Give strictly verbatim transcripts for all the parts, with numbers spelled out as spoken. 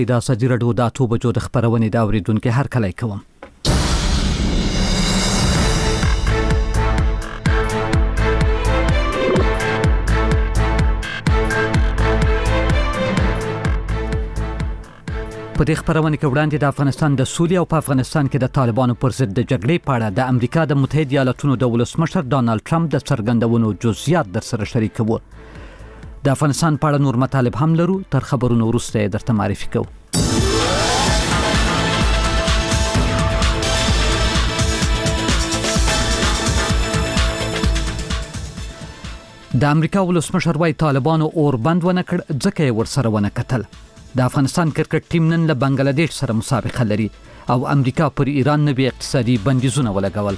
دا ازادي راډیو د اته بجو د خبرونې د اوریدونکو هر کله کوم. په دې خبرونه کې وړاندې د افغانستان د سولې او په افغانستان کې د طالبانو پر ضد د جګړې په اړه د امریکا د متحده ایالاتونو د ولسمشر ډانلډ ټرمپ د څرګندونو جزئیات در سره شریکوو. د افغانستان په اړه نور مطالب هم لرو، تر خبرونو وروسته درته معرفي کوو. د امریکا ولسمشر وايي طالبانو اور بند ونه کړ ځکه یې ورسره ونه کتل. د افغانستان کرکټ ټیم نن له بنگلاديش سره مسابقه لري او امریکا پر ایران نوي اقتصادي بندیزونه ولګول.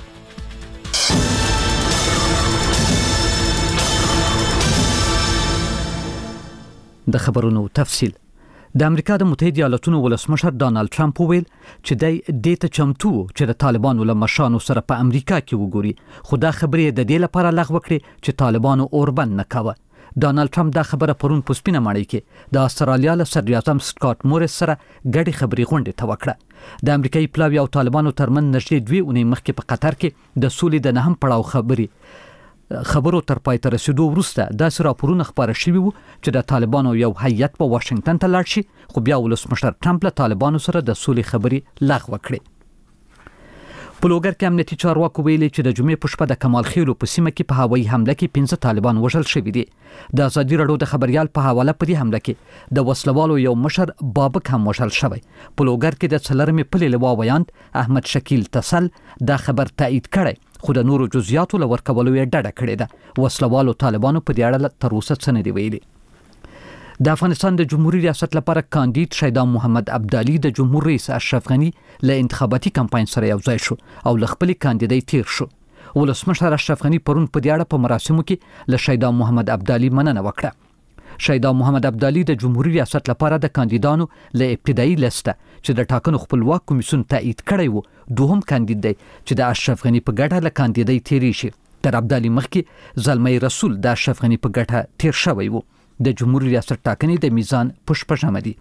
د خبرونو تفصیل. د امریکا د متحده ایالاتونو ولسمشر ډانلډ ټرمپ ویل چې د دې ته چمتو چې د طالبانو له مشرانو سره په امریکا کې وګوري، خو دا خبرې د دې لپاره لغوه کړې چې طالبانو اور بند نه کاوه. ډانلډ ټرمپ دا خبره پرون په سپینه ماڼۍ کې د استرالیا له صدر اعظم سکاټ موریس سره ګډې خبرې غونډې ته وکړه. د امریکایي پلاوي او طالبانو ترمن نږدې دوه اونۍ مخکې په قطر کې د سولې د نهم پړاو خبرې خبرو تر پای ته رسیدو وروسته داسې راپورونه خبره شوي وو چې د طالبانو یو هیئت په واشنگټن ته لاړ شي، خو بیا ولسمشر ټرمپ له طالبانو سره د سولې خبرې لغوه کړې. په لوګر کې امنیتي چارواکو ویلي چې د جمعې په شپه د کمال خیلو په سیمه کې په هوایي حمله کې پنځه طالبان وژل شوي دي. د ازادي راډیو د خبريال په حواله په دې حمله کې د وسلوالو یو مشر بابک هم وژل شوی. په لوګر کې د څلرمې پلې لوا ویاند احمد شکیل تسل دا خبر تایید کړی، خو د نورو جزئیاتو له ورکولو یې ډډه کړې ده. وسلوالو طالبانو په دې اړه تر اوسه څه نه دی ویلي. د افغانستان د جمهوریت ریاست لپاره کاندید شیدا محمد عبدالي د جمهور رئیس اشرف غنی له انتخاباتي کمپاین سره یو ځای شو او له خپل کاندیدای تیر شو. ولسمشر اشرف غنی پرون په دې اړه په مراسمو کې له شیدا محمد عبدالي مننه وکړه. شیدا محمد عبدالي د جمهوریت ریاست لپاره د کاندیدانو له ابتدایي لسته چې د ټاکنو خپلواک کمیسیون تایید کړی وو دوهم کاندید دی چې د اشرف غنی په ګټه له کاندیدای تیری شي. تر عبدالي مخکې زلمی رسول د اشرف غنی په ګټه تیر شوی وو. د جمهوریت ریاست ټاکنې د میزان پشپژمه دي.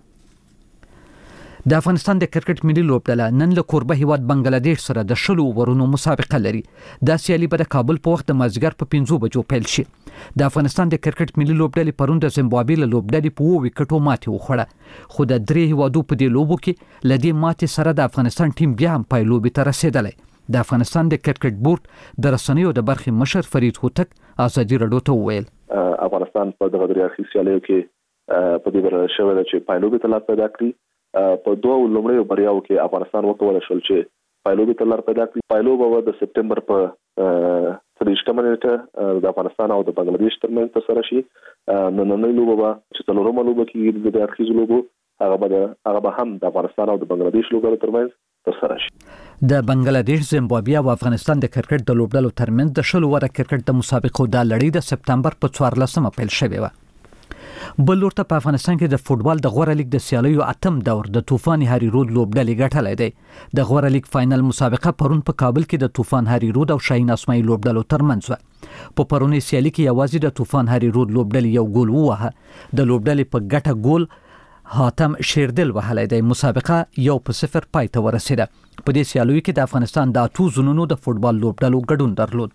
د افغانستان د کرکټ ملي لوبډله نن له کوربه هیواد بنگلاديش سره د شلو ورونو مسابقه لري. دا سیالي به د کابل په وخت د مازدیګر په پنځو بجو پیل شي. د افغانستان د کرکټ ملي لوبډلې پرون د زیمبابوې له لوبډلې په اووه وکټو ماتې وخوړه، خو د درې هیوادو په دې لوبو کې له دې ماتې سره د افغانستان ټیم بیا هم پای لوبې ته رسېدلی. د افغانستان د کرکټ بورډ د رسنیو د برخې مشر فرید هوتک ازادي راډیو ته وویل افغانستان په دغه دریاخي سیالیو کې په دې بر شوی چې پایلوبي ته لار پیدا کړي. په دوه لومړیو بریاو کې افغانستان وکولای شول چې پایلوبي ته لار پیدا کړي. پایلوب به د سپټمبر په څلورمه نیټه د افغانستان او د بنگلاديش ترمنځ ترسره شي. نننۍ لوبه به چې څلورمه لوبه کې د دریاخي لوبو هغه به هغه به هم د افغانستان او د بنگلاديش لوبو ترمنځ ترسره شي. د بنگلاديش، زیمبابوې او افغانستان د کرکټ د لوبډلو ترمنځ د شلو وره کرکټ د مسابقو د لړۍ د سپتمبر په څوارلسمه پیل شوې وه. بل لورته په افغانستان کې د فوټبال د غوره لیګ د سیالیو اتم دور د طوفان هاري رود لوبډلې ګټلې دی. د غوره لیګ فائنل مسابقه پرون په کابل کې د طوفان هاري رود او شاهین اسماعیل لوبډلو ترمنځ و. په پرونی سیالي کې یوازې د طوفان هاري رود لوبډلې یو ګول ووهه. د لوبډلې په ګټه ګول حاتم شیردل وهلی دی. مسابقه یو په صفر پای ته ورسېده. په دې سیالیو کې د افغانستان د اتو زونونو د فوټبال لوبډلو ګډون درلود.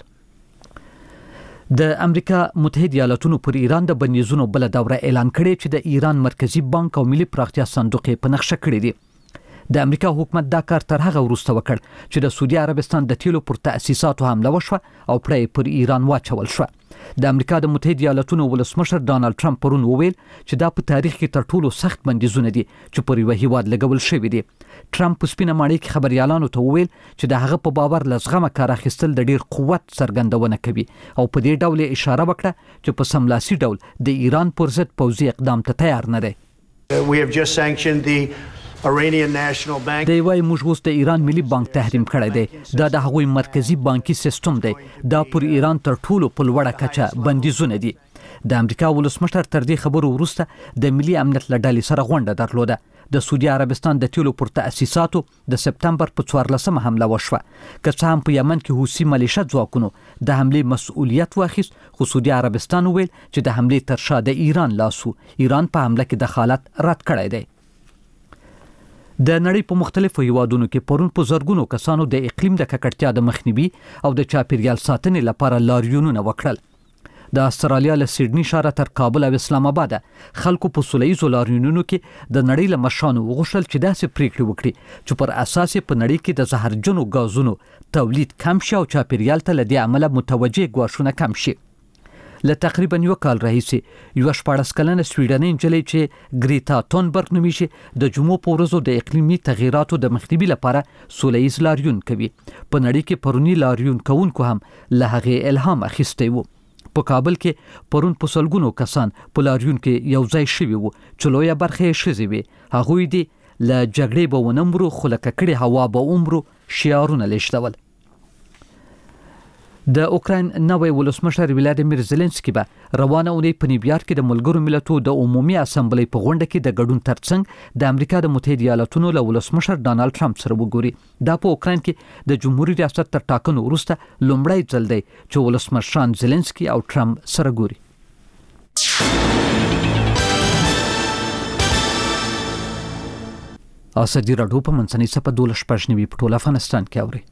د امریکا متحده ایالاتونو پر ایران د بندیزونو بل دوره اعلان کړي چې د ایران مرکزی بانک او ملي پراختیا صندوق په نقشه کړی دی. د امریکا حکومت دا کار تر هغه وروسته وکړ چې د سعودي عربستان د تیلو پر تأسیساتو حمله وشوه او پرې پر ایران واچول شو. د امریکا د متحده ایالاتونو ولسمشر ډانلډ ټرمپ پرون وویل چې دا په تاریخ کې تر ټولو سخت بندیزونه دي چې پر یو هیواد لګول شوی دي. ټرمپ په سپینه ماڼۍ کې خبريالانو ته وویل چې د هغه په باور لزغمه کار اخیستل د ډیر قوت څرګندونه کوي او په دې ډول اشاره وکړه چې په سملاسي ډول د ایران پر ضد پوځي اقدام ته تیار نه دی. We have just sanctioned the Iranian National Bank. دی وايي موږ اوس د ایران ملي بانک تحریم کړی دی. دا د هغوی مرکزی بانکي سیستم دی. دا پر ایران تر ټولو په لوړه کچه بندیزونه دي. د امریکا ولسمشر تر دې خبرو وروسته د ملي امنیت له ډلې سره غونډه درلوده. د سعودي عربستان د تیلو پر تأسیساتو د سپتمبر په څوارلسمه حمله وشوه. که څه هم په یمن کې حوثي ملیشه ځواکونو د حملې مسؤلیت واخیست، خو سعودي عربستان وویل چې د حملې تر شا د ایران لاس و. ایران په حمله کې دخالت رد کړی دی. د نړۍ په مختلفو هیوادونو کې پرون په زرګونو کسانو د اقلیم د ککړتیا د مخنیوي او د چاپیریال ساتنې لپاره لاریونونه وکړل. د استرالیا له سیډنی ښار تر کابل او اسلام آباد خلکو په سولهییزو لاریونونو کې د نړۍ له مشرانو وغوښتل چې داسې پریکړې وکړي چې پر اساس په نړۍ کې د زهرجنو غازونو تولید کم شي او چاپیریال ته له دې عمله متوجه ګواښونه کم شي. له تقریبا یو کال راهیسې یو شپاړس کلنه سویډنۍ نجلۍ چې ګریتا تونبرګ نومیږي د جمعو په ورځو د اقلیمي تغیراتو د مخنیوي لپاره سولهییز لاریون کوي. په نړۍ کې پرونی لاریون کوونکو هم له هغې الهام اخیستی وو. په کابل کې پرون په سلګونو کسان په لاریون کې یو ځای شوي وو چې لویه برخه یې ښځې وې. هغوی دې له جګړې به ونه مرو خو له ککړې هوا به ومرو شعارونه لیږدول. د اوکراین نوی ولسمشر ولادیمیر زيلنسکي به روانه اونۍ په نیویارک کې د ملګرو ملتونو د عمومي اسامبلې په غونډه کې د ګډون ترڅنګ د امریکا د متحده ایالاتونو له ولسمشر ډانلډ ټرمپ سره وګوري. دا په اوکراین کې د جمهوریت ریاست تر ټاکنو وروسته لومړی ځل دی چې ولسمشران زيلنسکي او ټرمپ سره ګوري. اسدی راډیو په منځنۍ صفه دولس شپږ نوي په ټول افغانستان کې اوري.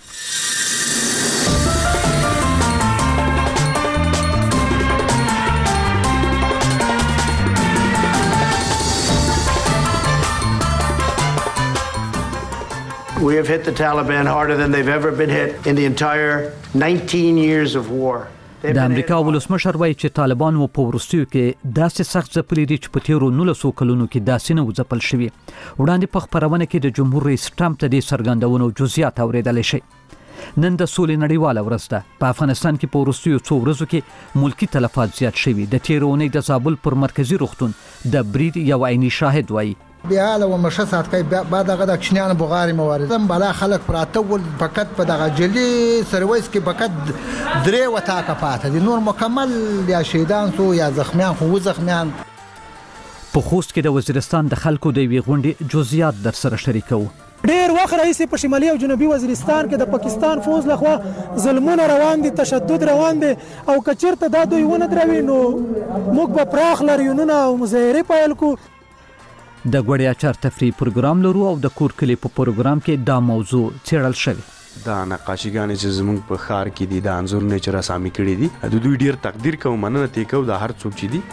We have hit the Taliban harder than they've ever been hit in the entire nineteen years of war. د امریکا ولسمشر وایي چې طالبان مو په وروستیو کې داسې سخت ځپلي دي چې په تیرو نولسو کلونو کې داسې نه و ځپل شوي. وړاندې په خپرونه کې د جمهور رئیس ټرمپ ته د څرګندونو جزئیات اورېدلی شي. نن د سولې نړیواله ورځ ده. په افغانستان کې په وروستیو څو ورځو کې ملکی تلفات زیات شوي. د تیرو اونۍ د زابل پر مرکزی روغتون د برید یو عیني شاهد وایي بیا له ومشه سات کې بعد هغه د کشنیان بغاری موارد بالا خلک پراته ول فقط په دغه جلی سرویس کې فقط درې وتا کفاته دي نور مکمل یا شهیدان سو یا زخمیان خو زخمیان. په خوست کې د وزیرستان د خلکو د وی غونډې جزئیات در سره شریکو. ډیر وخت راځي په شمالي او جنوبي وزیرستان کې د پاکستان فوج لخوا ظلمونه روان دي تشدد روان دي او کچرته دا دوی ونه دروي نو موږ په پراخ لریونونه او مظاهره پیل کو. د غوړیا چار تفریح پروګرام لرو او د کور کلی په پروګرام کې دا موضوع څېړل شوی. دا نقاشیګانې چې زموږ په ښار کې دي د انځورونه چې رسامي کړي دي د دوی ډیر تقدیر کوم مننه تی کو د هر څوک چې دي.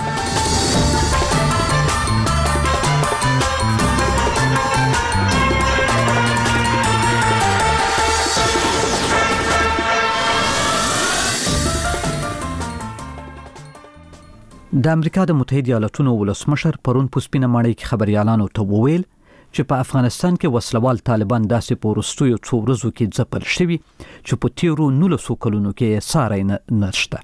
د امریکا د متحده ایالاتونو ولسمشر پرون په سپینه ماڼۍ کې خبريالانو ته وویل چې په افغانستان کې وسلوال طالبان داسې په وروستیو څو ورځو کې ځپل شوي چې په تیرو نولسو کلونو کې ساری نه نشته.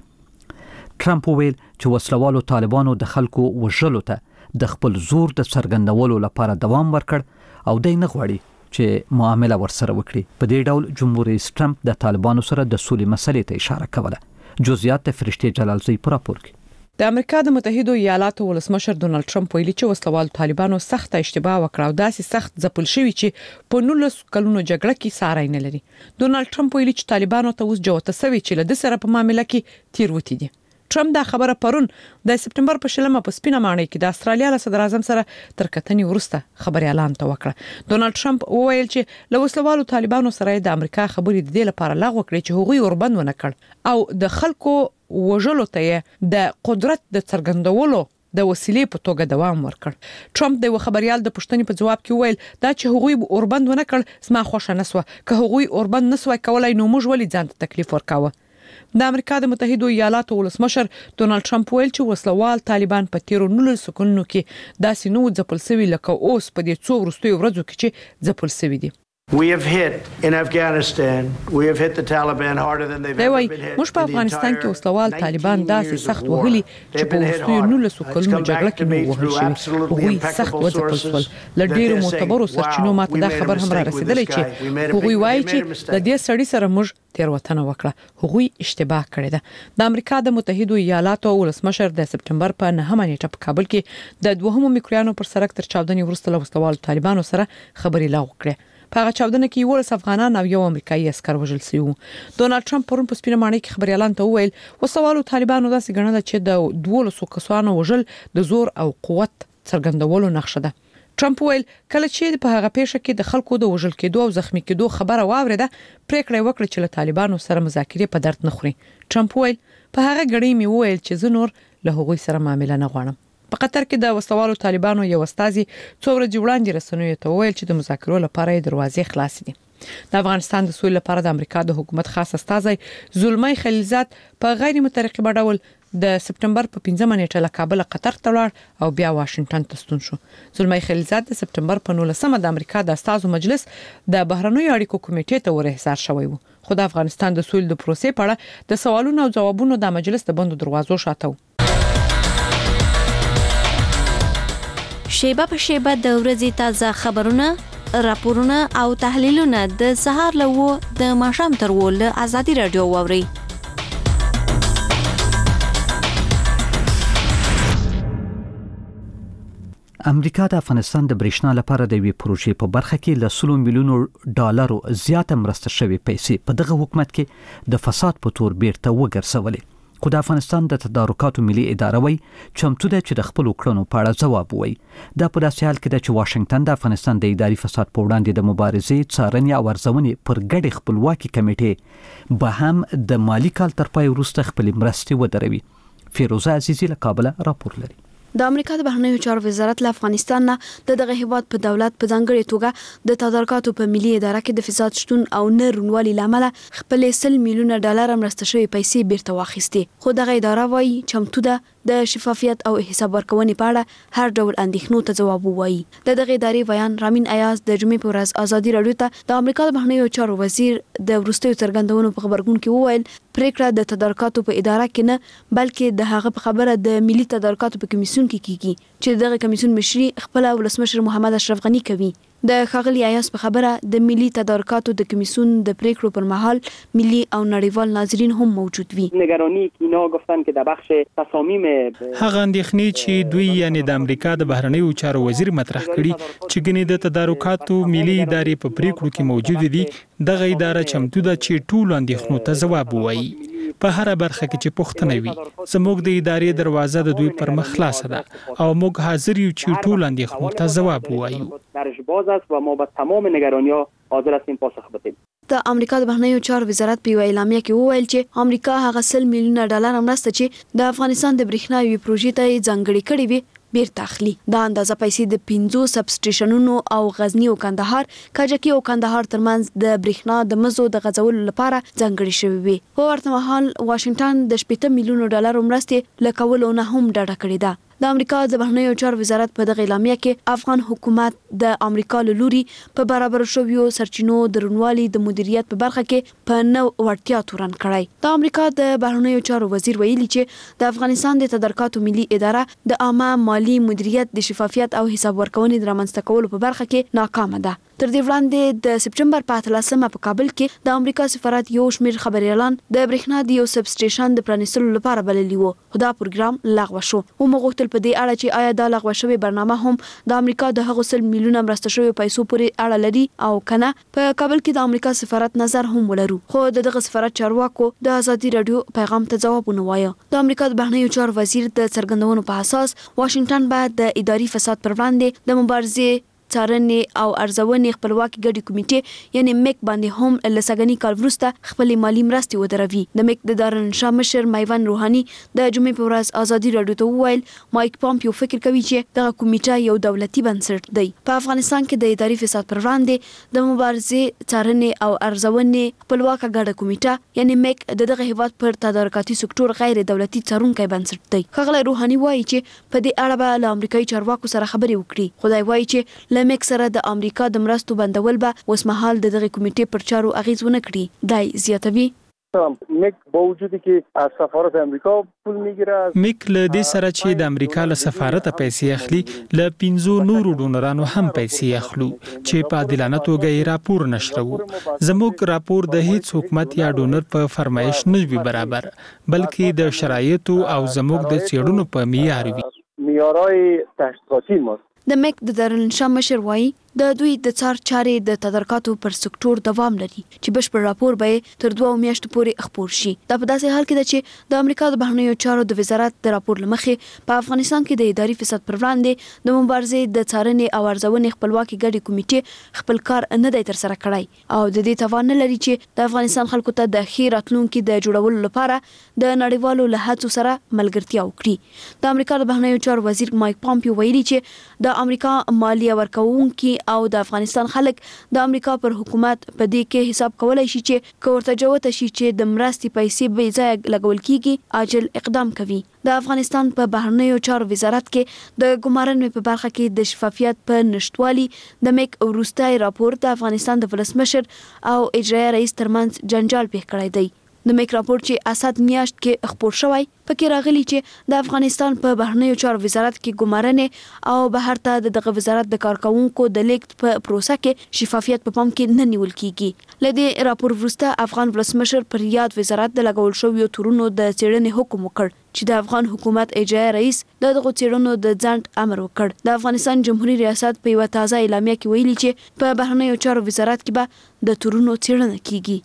ټرمپ وویل چې وسلوالو طالبانو د خلکو وژلو ته د خپل زور د څرګندولو لپاره دوام ورکړ او دی نه غواړي چې معامله ورسره وکړي. په دې ډول جمهور رئیس ټرمپ د طالبانو سره د سولې مسلې ته اشاره کوله. جزئیات فرشتي جلالزی پر راپور کې. د امریکا د متحده ایالاتو ولسمشر ډونالد ټرمپ ویلي چې وسلوال طالبانو سخت اشتباه وکړه او داسې سخت ځپل شوی چې په نولس کلونو جګړه کې ساری نه لري. ډونالد ټرمپ ویلي چې طالبانو ته اوس جوته سوي چې له د سره په معاملې کې تیروتي دي. ټرمپ دا خبره پرون د سپټمبر په شلمه په سپینه ماڼۍ کې د استرالیا له صدر اعظم سره تر کتنې وروسته خبري اعلان ته وکړه. ډونالد ټرمپ وویل چې له وسلوالو طالبانو سره د امریکا خبرې د دې لپاره لغوه کړې چې هغوی اوربند ونه کړ او د خلکو وژلو ته د قدرت د څرګندولو د وسیلې په توګه دوام ورکړ. ټرمپ د خبريال د پښتنې په جواب کې ویل دا چې هغوی اوربند ونه کړ زما خوښه نسوه که هغوی اوربند نسوه کولای نو موږ ولې ځان ته تکلیف ورکاوه. د امریکا د متحده ایالاتو ولسمشر ډونالد ټرمپ ویل چې وسلوال طالبان په تیرو نولسو کلونو کې داسې نو ځپل شوی لکه اوس په دې څو وروستیو ورځو کې چې ځپل شوی دي. We have hit in Afghanistan. We have hit the Taliban harder than they've ever been hit. موږ په افغانستان کې وسلوال طالبان داسې سخت وهلي چې په وروستیو نولسو کلونو جګړه کې مو وهل شوي. هغوی سخت وځپل شول. له ډېرو معتبرو سرچینو ماته دا خبر هم را رسېدلی چې هغوی وایي چې د دې سړي سره موږ تېروتنه وکړه. هغوی اشتباه کړې ده. د امریکا د متحده ایالاتو ولسمشر د سپټمبر په نهمه نیټه په کابل کې د دوهمو میکرویانو پر سرک تر چاودنې وروسته له وسلوال طالبانو سره خبرې لغوه کړې. په هغه چاودنه کې یو افغانان او یو امریکایي عسكر وژل شوي وو. ډونالد ټرمپ پرون په سپینه ماڼۍ کې خبريالان ته وویل وسوالو طالبانو داسې ګڼل چې د دوولسو کسانو وژل د زور او قوت څرګندولو نقشه ده. ټرمپ ویل کله چې په هغه پیښه کې د خلکو د وژل کېدو او زخمی کېدو خبره واوریده پریکړه وکړه چې له طالبانو سره مذاکرې په درد نه خوري. ټرمپ ویل په هغه غړي می ویل چې زه نور له هغوی سره معامله نه غواړم. په قطر کې د وسوالو طالبانو یو استازي څو ورځې وړاندې رسنیو ته ویل چې د مذاکرو لپاره دروازې خلاص دي. د افغانستان د سولې لپاره د امریکا د حکومت خاص استازي زلمی خلیلزاد په غیر مترقبه ډول د سپټمبر په پنځمه نیټه له کابل قطر ته ولاړ او بیا واشنگټن ته ستون شو. زلمی خلیلزاد د سپټمبر په نولسمه د امریکا د استازو مجلس د بهرنیو اړیکو کمیټې ته ورهسار شوی وو. خو د افغانستان د سولې د پروسې په اړه د سوالونو او ځوابونو د مجلس د بندو دروازو شاته و. شیبه په شیبه د ورځې تازه خبرونه، راپورونه او تحلیلونه د سهار له و د ماښام تر و له ازادي رادیو واوري. امریکا د افغانستان د برېښنا لپاره د وی پروژې په برخه کې له سلو میلیونو ډالرو زیاته مرسته شوې پیسې په دغه حکومت کې د فساد په تور بیرته وګرځولې. خو د افغانستان د تدارکاتو ملي اداره وایي چمتو ده چې د خپل کړنو په اړه ځواب ووایي. دا په داسې حال کې ده چې واشنگټن د افغانستان د اداري فساد په وړاندې د مبارزې څارنې او ارزونې پر ګډې خپلواکي کمیټې به هم د مالی کال تر پای وروسته خپلې مرستې ودروي. فیروزه عزیزی له کابل راپور لري. د امریکا د بهرنیو چارو وزارت له افغانستان نه د دغه هیواد په دولت په ځانګړي توګه د تدارکاتو په ملي اداره کې د فساد شتون او نه رونوالي لامل خپل سل میلیونه ډالر مرسته شوی پیسې بیرته واخیستې. خو دغه اداره وایي چمتو ده د شفافیت او حساب ورکونې په اړه هر ډول اندېښنو ته ځواب ووایي. د دغه ادارې بیان رامین ایاز د جمعې په ورځ ازادي رادیو ته د امریکا د بهرنیو چارو وزیر د وروستیو څرګندونو په خبرګون کې وویل پریکړه د تدارکاتو په اداره کې نه بلکې د هغه په خبره د ملي تدارکاتو په کمیسیون کې کیږي چې دغه کمیسیون مشري خپل ولسمشر محمد اشرف غنی کوي. د ښاغلي ایاس په خبره د ملي تدارکاتو د کمیسیون د پریکړو پر مهال ملي او نړیوال ناظرین هم موجود وي. نگرانی که اینا گفتن که در بخش تصامیم هغه اندېښنې چې دوی یعنی د امریکا د بهرنیو چارو وزیر مطرح کړي چې ګنې د تدارکاتو ملي ادارې په پریکړو کې موجود دي دغه اداره چمتو ده چې ټول اندېښنو ته ځواب ووایي. په هر برخه کې چې پوښتنه وي زموږ د ادارې دروازه د دوی پر مخ خلاصه ده او موږ حاضر یو چې ټول اندېښنو ته ځواب ووایو. درش باز است و ما با تمام نگرانی‌ها حاضر هستیم پاسخ بدیم. د امریکا د بهرنیو چارو وزارت په اعلامیه کې وویل چې امریکا هغه سل میلیونه ډالر مرسته چې د افغانستان د برېښنا یوې پروژې ته ځانګړې کړې وي بیرته اخلي. دا اندازه پیسې د پنځو سب سټیشنونو او غزنی او کندهار، کاجکي او کندهار ترمنځ د برېښنا د مزو د غځولو لپاره ځانګړې شوې وي. په ورته مهال واشنگټن د شپږ میلیونو ډالر مرستې لکولو نه هم ډډه کړې ده. د امریکا د بهرنیو چارو وزارت په دغه اعلامیه کې افغان حکومت د امریکا له لوري په برابر شویو سرچینو د رونوالي د مدیریت په برخه کې په نو وړتیا تورن کړای. د امریکا د بهرنیو چارو وزیر ویلي چې د افغانستان د تدارکاتو ملي اداره د عامه مالی مدیریت د شفافیت او حساب ورکونې د رامنځته کولو په برخه کې ناکامه ده. تر دې وړاندې د سپټمبر په اتلسمه په کابل کې د امریکا سفارت یو شمېر خبري اعلان د برېښنا د یو سب سټیشن د پرانیستلو لپاره بللی وو. خو دا پروګرام لغوه شو. ومغوښتل په دې اړه چې آیا دا لغوه شوی برنامه هم د امریکا د هغو سل میلیونه مرسته شوی پیسو پورې اړه لري او کنه. په کابل کې د امریکا سفارت نظر هم ولرو. خو دغه سفارت چارواکو د ازادي رادیو پیغام ته ځواب ونه وایه. د امریکا د بهرنیو چارو وزیر د څرګندونو په اساس واشنگټن باید د اداري فساد پر وړاندې د مبارزې څارنې او ارزونې خپلواکي ګډي کمیټې یعنی میک باندې هم لسګنی کال وروسته خپل مالی مرستې ودروي. د میک د دارالانشا مشر میوان روحاني د جمعې په ورځ ازادي رادیو ته وویل مایک پامپیو فکر کوي چې دغه کمیټه یو دولتي بنسټ دی. په افغانستان کې د اداري فساد پر وړاندې د مبارزې څارنې او ارزونې خپلواکه ګډه کمیټه یعنی میک د دغه هیواد پر تدارکاتي سکتور غیر دولتي څارونکي بنسټ دی. خغله روحاني وایي چې په دې اړه به له امریکایي چارواکو سره خبرې وکړي. خدای وایي چې میک سره د امریکا د مرستو بندول به اوس مهال د دغه کمیټې پر چارو اغیز ونه کړي. دای زیاتوي میک با وجودی که از سفارت امریکا پول میگیره. میک له دې سره چې د امریکا له سفارت پیسې اخلي له پنځو نورو ډونرانو هم پیسې اخلو چې په عادلانه توګه یې راپور نشرو. زموږ راپور د هیڅ حکومت یا ډونر په فرمایش نه وي برابر بلکې د شرایطو او زموږ د څېړنو په معیار وي. معیارهای تحقیقاتی ماست. د میک د دارالانشا مشر وایي د دوی د څار چارې د تدارکاتو پر سکتور دوام لري چې بشپړ راپور به تر دوه میاشتو پورې خپور شي. دا په داسې حال کې ده چې د امریکا د بهرنیو چارو د وزارت د راپور لمخې په افغانستان کې د اداري فساد پر وړاندې د مبارزې د څارنې او ارزونې خپلواکي ګډې کمیټې خپل کار نه دی تر سره کړی او د دې توان نه لري چې د افغانستان خلکو ته د ښې راتلونکي د جوړولو لپاره د نړیوالو له هڅو سره ملګرتیا وکړي. د امریکا د بهرنیو چارو وزیر مایک پامپیو ویلي چې د امریکا مالیه ورکوونکي او د افغانستان خلک د امریکا پر حکومت په دې کې حساب کولای شي چې کورته جوته شي چې د مرستې پیسې به ځای لګول کیږي عاجل اقدام کوي. د افغانستان په بهرنیو چارو وزارت کې د ګمارنې په برخه کې د شفافیت په نشټوالي د میک وروستای راپور د افغانستان د ولسمشر او اجرایي رئیس ترمنځ جنجال پیښ کړی دی. د میک راپور چې اسد میاشت کې خپور شوی پکې راغلی چې د افغانستان په بهرنیو چارو وزارت کې ګمارنې او بهر ته دغه وزارت د کارکونکو د لیږد په پروسه کې شفافیت په پام کې نه نیول کیږي. لدې راپور وروسته افغان ولسمشر پر یاد وزارت د لګول شویو تورونو د څېړنې حکم وکړ چې د افغان حکومت اجرایي رئیس د دغه څېړنو د ځنډ امر وکړ. د افغانستان جمهوریت ریاست په یو تازه اعلامیه کې ویلي چې په بهرنیو چارو وزارت کې به د تورونو څېړنه کیږي.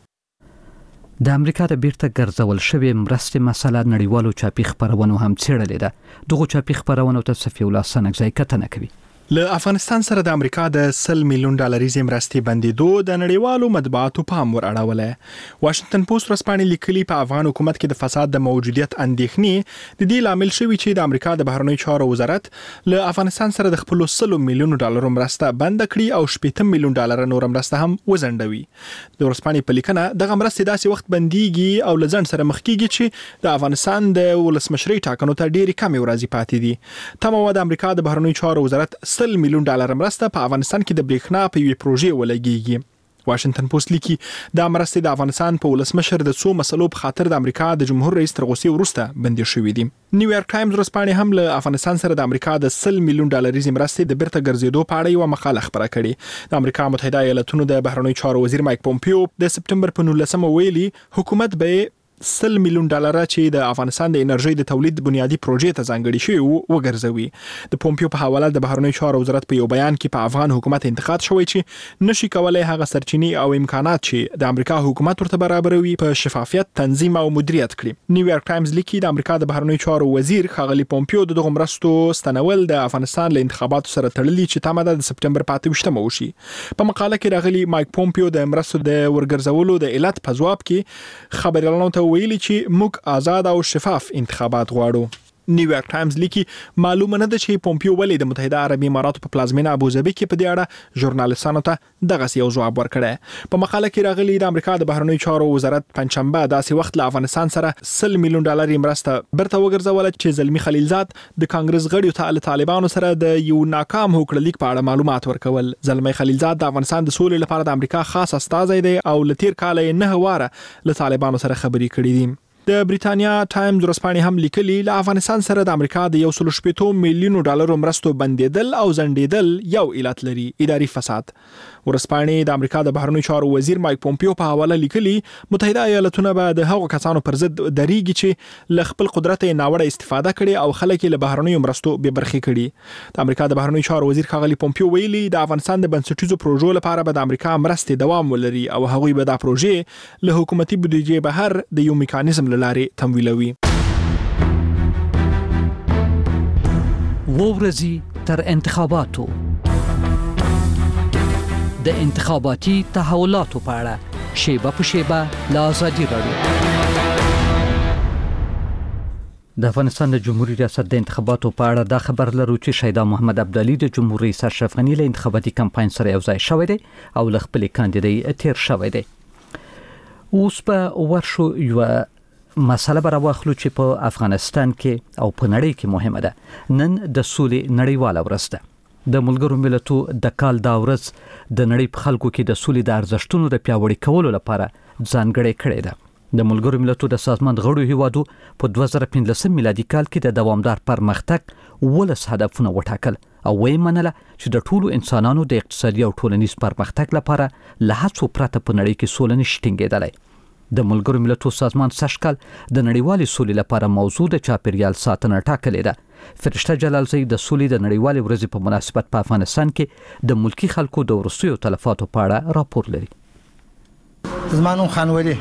د امریکا د بیرته ګرځول شوی مرستې مسله نړیوالو چاپی خبرونو هم څېړلې ده. دغه چاپی خبرونو ته صفی الله سنگزای کتنه کوي. له افغانستان سره د امریکا د سل میلیون ډالریزې مرستې بندیدو د نړیوالو مطبوعاتو پام ور اړولی. واشنگټن پوسټ ورځپاڼې لیکلي په افغان حکومت کې د فساد د موجودیت اندېښنې د دې لامل شوي چې د امریکا د بهرنیو چارو وزارت له افغانستان سره د خپل سل میلیون ډالرو مرسته بند کړي او شپږ میلیون ډالر نور مرسته هم وزندوي. د ورځپاڼې په لیکنه دغه مرستې داسې وخت بنديږي او لزن سره مخ کیږي چې د افغانستان د ولسمشرۍ ټاکنو ته ډېری کم ورځې پاتې دي. تمه د امریکا د بهرنیو چارو وزارت سل میلیون ډالر مرسته په افغانستان کې د بریښنا په یوې پروژې ولګیږي. واشنگټن پوسټ لیکي دا مرستې د افغانستان په ولسمشر د څو مسلو په خاطر د امریکا د جمهور رئیس تر غوسې وروسته بندي شوې دي. نیویارک ټایمز ورځپاڼې هم له افغانستان سره د امریکا د سل میلیون ډالریزې مرستې د بیرته ګرځېدو په اړه یو مقاله خپره کړې. د امریکا متحده ایالاتونو د بهرنیو چارو وزیر مایک پومپیو د سپټمبر په نولسمه ویلي حکومت به سل میلیون ډالر چې د افغانستان د انرژي د تولید بنیادی پروژې ته ځانګړي شوی وګرځوي. د پومپیو په حواله د بهرنیو چارو وزارت په یو بیان کې په افغان حکومت انتقاد شوی چې نشي کولای هغه سرچینې او امکانات چې د امریکا حکومت ورته برابروي په شفافیت تنظیم او مدیریت کړي. نیویارک ټایمز لیکي د امریکا د بهرنیو چارو وزیر ښاغلي پومپیو دغه مرستو ستنول د افغانستان له انتخاباتو سره تړلي چې تمه ده د سپټمبر په اته ویشتمه وشي. په مقاله کې راغلي مایک پومپیو د مرستو د ورګرځولو د علت په ځواب کې خبريالانو ته ویلي چې موږ آزاد او شفاف انتخابات غواړو. نیویارک ټایمز لیکي معلومه نه ده چې پومپیو ولې د متحده عربي اماراتو په پلازمینه ابوظبي کې په دې اړه ژورنالیستانو ته دغه یو جواب ورکړی. په مقاله کې راغلي د امریکا د بهرنیو چارو وزارت پنځشنبه داسې وخت له افغانستان سره سل میلیون ډالر مرسته برته وګرځول چې زلمی خلیلزاد د کانګرس غړیو ته له طالبانو سره د یو ناکام هوکړه لیک په اړه معلومات ورکول. زلمی خلیلزاد د افغانستان د سولې لپاره د امریکا خاص استازی دی او لتیر کال نه واره له طالبانو سره خبرې کړې دي. د بریتانیا ټایمز ورځپاڼې هم لیکلي له افغانستان سره د امریکا د یو سل شپږ میلیون ډالرو مرستو بندیدل او ځنډیدل یو علت لري اداري فساد. ورځپاڼې د امریکا د بهرنیو چارو وزیر مایک پومپیو په حواله لیکلي متحده ایالاتونه به د هغو کسانو پر ضد دریږي چې له خپل قدرت ناوړه استفاده کړي او خلک له بهرنیو مرستو بې برخې کړي. د امریکا د بهرنیو چارو وزیر ښاغلي پومپیو ویلي د افغانستان د بنسټیزو پروژو لپاره به د امریکا مرستې دوام ولري او هغوی به دا پروژې له حکومتي بودیجې بهر د یو میکانیزم له لارې تمویلوي. وورزي تر انتخاباتو د انتخاباتي تحولاتو په اړه شیبه په شیبه له ازادي راډیو. د افغانستان د جمهوریت ریاست د انتخاباتو په اړه دا خبر لرو چې شهدا محمد عبدالي د جمهور رئیس اشرف غنی له انتخاباتي کمپاین سره یو ځای شوی دی او له خپل کاندیدای تیر شوی دی. اوس په ورشو یو مسله به راواخلو چې په افغانستان کې او په نړۍ کې مهمه ده. نن د سولې نړیواله ورځ ده. د ملګرو ملتو د کال دا ورځ د نړۍ په خلکو کې د سولې د ارزښتونو د پیاوړي کولو لپاره ځانګړې کړې ده. د ملګرو ملتو د سازمان غړو هیوادو په دوه زره پنځلسم میلادي کال کې د دوامدار پرمختګ ولس هدفونه وټاکل او ویې منله چې د ټولو انسانانو د اقتصادي او ټولنیز پرمختګ لپاره له هڅو پرته په نړۍ کې سوله نشي ټینګېدلی. د ملګرو ملتو سازمان سږ کال د نړیوالې سولې لپاره موضوع د چاپیریال ساتنه ټاکلې ده فرشته جلالزی د سولې د نړیوالې ورځې په مناسبت په افغانستان کې د ملکی خلکو د وروستیو تلفاتو په اړه راپور لري. زمانو خانولی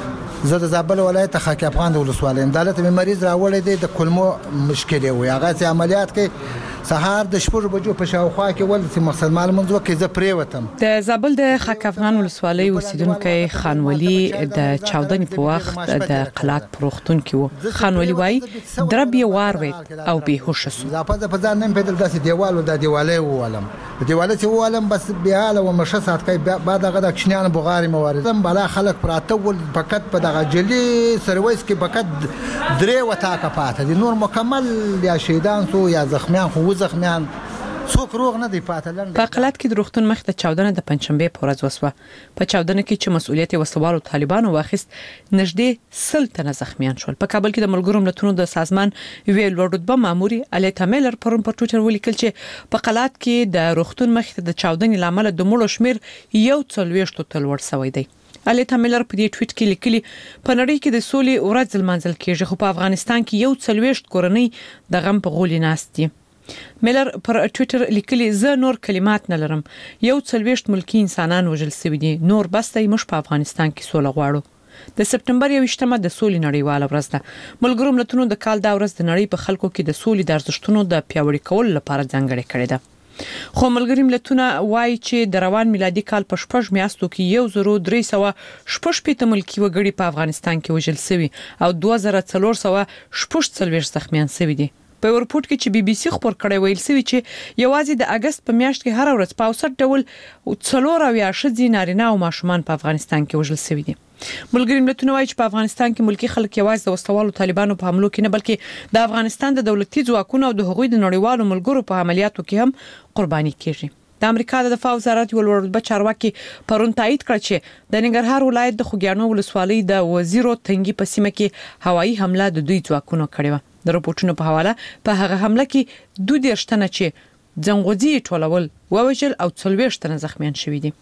زه د زابل ولایت خاک افغان د ولسوالۍ عدالت مې مریض راوړی دی د کولمو مشکل وي هغه چې عملیات کې سهار د شپږ بجو په شاوخوا کې ول چې مقصد معلومات وکړي زه پرې وتم. د زابل د خاک افغان ولسوالۍ اوسیدونکو خانولی د چاودنې په وخت د قلات پروختون کې وو. خانولی وای درب یې وار وید او به هوش شو. زاپه په ځان نه پیدل داسې دیوال و د دیوالې وولم د دیوالې چې وولم بس بیا له مشه سات کوي بعد هغه د کشنیان بغاري مواردم بالا خلک پراته ول فقط په دغه جلی سرویس کې فقط درې وتا کپاته دي نور مکمل یا شهیدان سو یا زخمیان خو زخمیان څوک روغ نه دی پاتلن. په قلات کې د روغتون مخ ته چاودنه د پنځشنبه په ورځ وسوه. په چاودنه کې چې مسؤلیت یې وسوالو طالبانو واخیست نږدې سل تنه زخمیان شول. په کابل کې د ملګرو ملتونو د سازمان ویل ورډبه ماموري الیتا میلر پرون په ټوئیټر ولیکل چې په قلات کې د روغتون مخ ته د چاودنې لامل د مړو شمیر یو څلويشت تل ور سوی دی. الیتا میلر په دې ټویټ کې لیکلي په نړۍ کې د سولې ورځ لمانځل کېږي خو په افغانستان کې یو څلويشت کورنۍ د غم په غولي ناست دي. میلر پر ټویټر لیکلي زه نور کلمات نه لرم یو څلويشت ملکی انسانان وژل شوي دي نور بس دی مش په افغانستان کې سوله غواړو. د سپټمبر یوویشتمه د سولې نړیواله ورځ ده. ملګرو ملتونو د کال دا ورځ د نړۍ په خلکو کې د سولې د ارزښتونو د پیاوړي کولو لپاره ځانګړې کړې ده. خو ملګری ملتونه وایي چې د روان میلادي کال په شپږ میاشتو کې یو زرو درې سوه شپږ شپېته ملکی وګړي په افغانستان کې وژل شوي او دوه زره څلور سوه شپږ څلوېښت زخمیان شوي دي. په ورپورټ کې چې بي بي سي خبر کړی ویل شوی چې یوازې د اگست په میاشت کې هر ورځ په اوسط ډول څلور او یا شذې نارینه او ماشومان په افغانستان کې وژل شوي دي. ملګری ملتونه وایي چې په افغانستان کې ملکی خلک یوازې د وسوالو طالبانو په حملو کې نه بلکې د افغانستان د دولتي ځواکونو او د هغوی د نړیوالو ملګرو په عملیاتو کې هم قرباني کیږي. د امریکا د دفاع وزارت یو لوړ چارواکي پرون تایید کړ چې د ننګرهار ولایت د خوګیانو ولسوالۍ د وزیرو تنګي په سیمه کې هوایي حمله د دوی ځواکونو کړې و. د رپورټونو په حواله په هغه حمله کې دوه دیرش تنه چې ځنغوزي ټولول ووجل او څلوېښت تنه زخمیان شوي دي.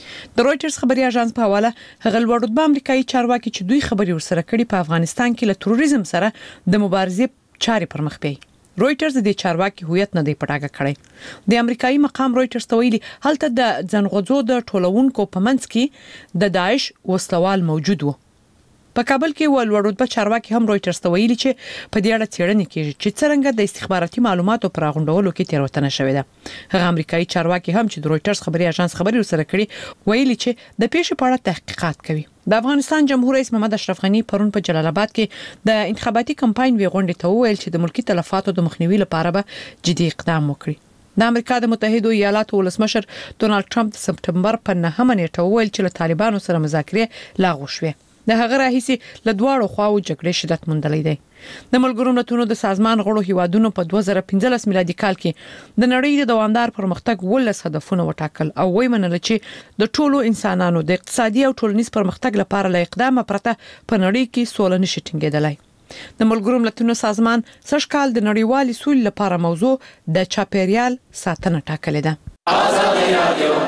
د رويټرز خبري اژانس په حواله هغه لوړ امریکایي چارواکي چې دوی خبري ورسره کړي په افغانستان کې له تروریزم سره د مبارزې چارې پر مخ بیاي. رويټرز د چارواکي هویت نه دی پټاګه کړی. د امریکایي مقام رويټرز ته ویلي هلته د ځنغوزو د ټولونکو په منځ کې د داعش وسلوال موجود وو. په کابل کې ولوړ چارواکي هم رويټرز ته ویلي چې په دې اړه څېړنې کیږي چې څنګه د استخباراتي معلوماتو پر غونډولو کې تیروتنه شوې ده. هغه امریکایي چارواکي هم چې د رويټرز خبري اژانس خبري ورسره کړي ویلي چې د پیښې په اړه تحقیقات کوي. د افغانستان جمهور رئیس محمد اشرف غنی پرون په جلال آباد کې د انتخاباتي کمپاین وی غونډې ته وویل چې د ملکی تلفاتو د مخنیوي لپاره به جدي اقدام وکړي. د امریکا د متحده ایالاتو ولسمشر ډونالد ټرمپ د سپټمبر په نهمه نیټه وویل چې له طالبانو سره مذاکرې لاغو شوې. د هغه راهیسي له دواړو خواو جګړې شدت موندلې ده. د ملګرو ملتونو د سازمان غړو هیوادونو په دوه زره پنځلس میلادي کال کې د نړۍ د دوامدار پرمختګ ولس هدفونه وټاکل او وایي منل چې د ټولو انسانانو د اقتصادي او ټولنیز پرمختګ لپاره له اقدام پرته په نړۍ کې سوله نشي ټینګېدلای. د ملګرو ملتونو سازمان سږ کال د نړیوالې سولې لپاره موضوع د چاپیریال ساتنه ټاکلې ده. آزادي رادیو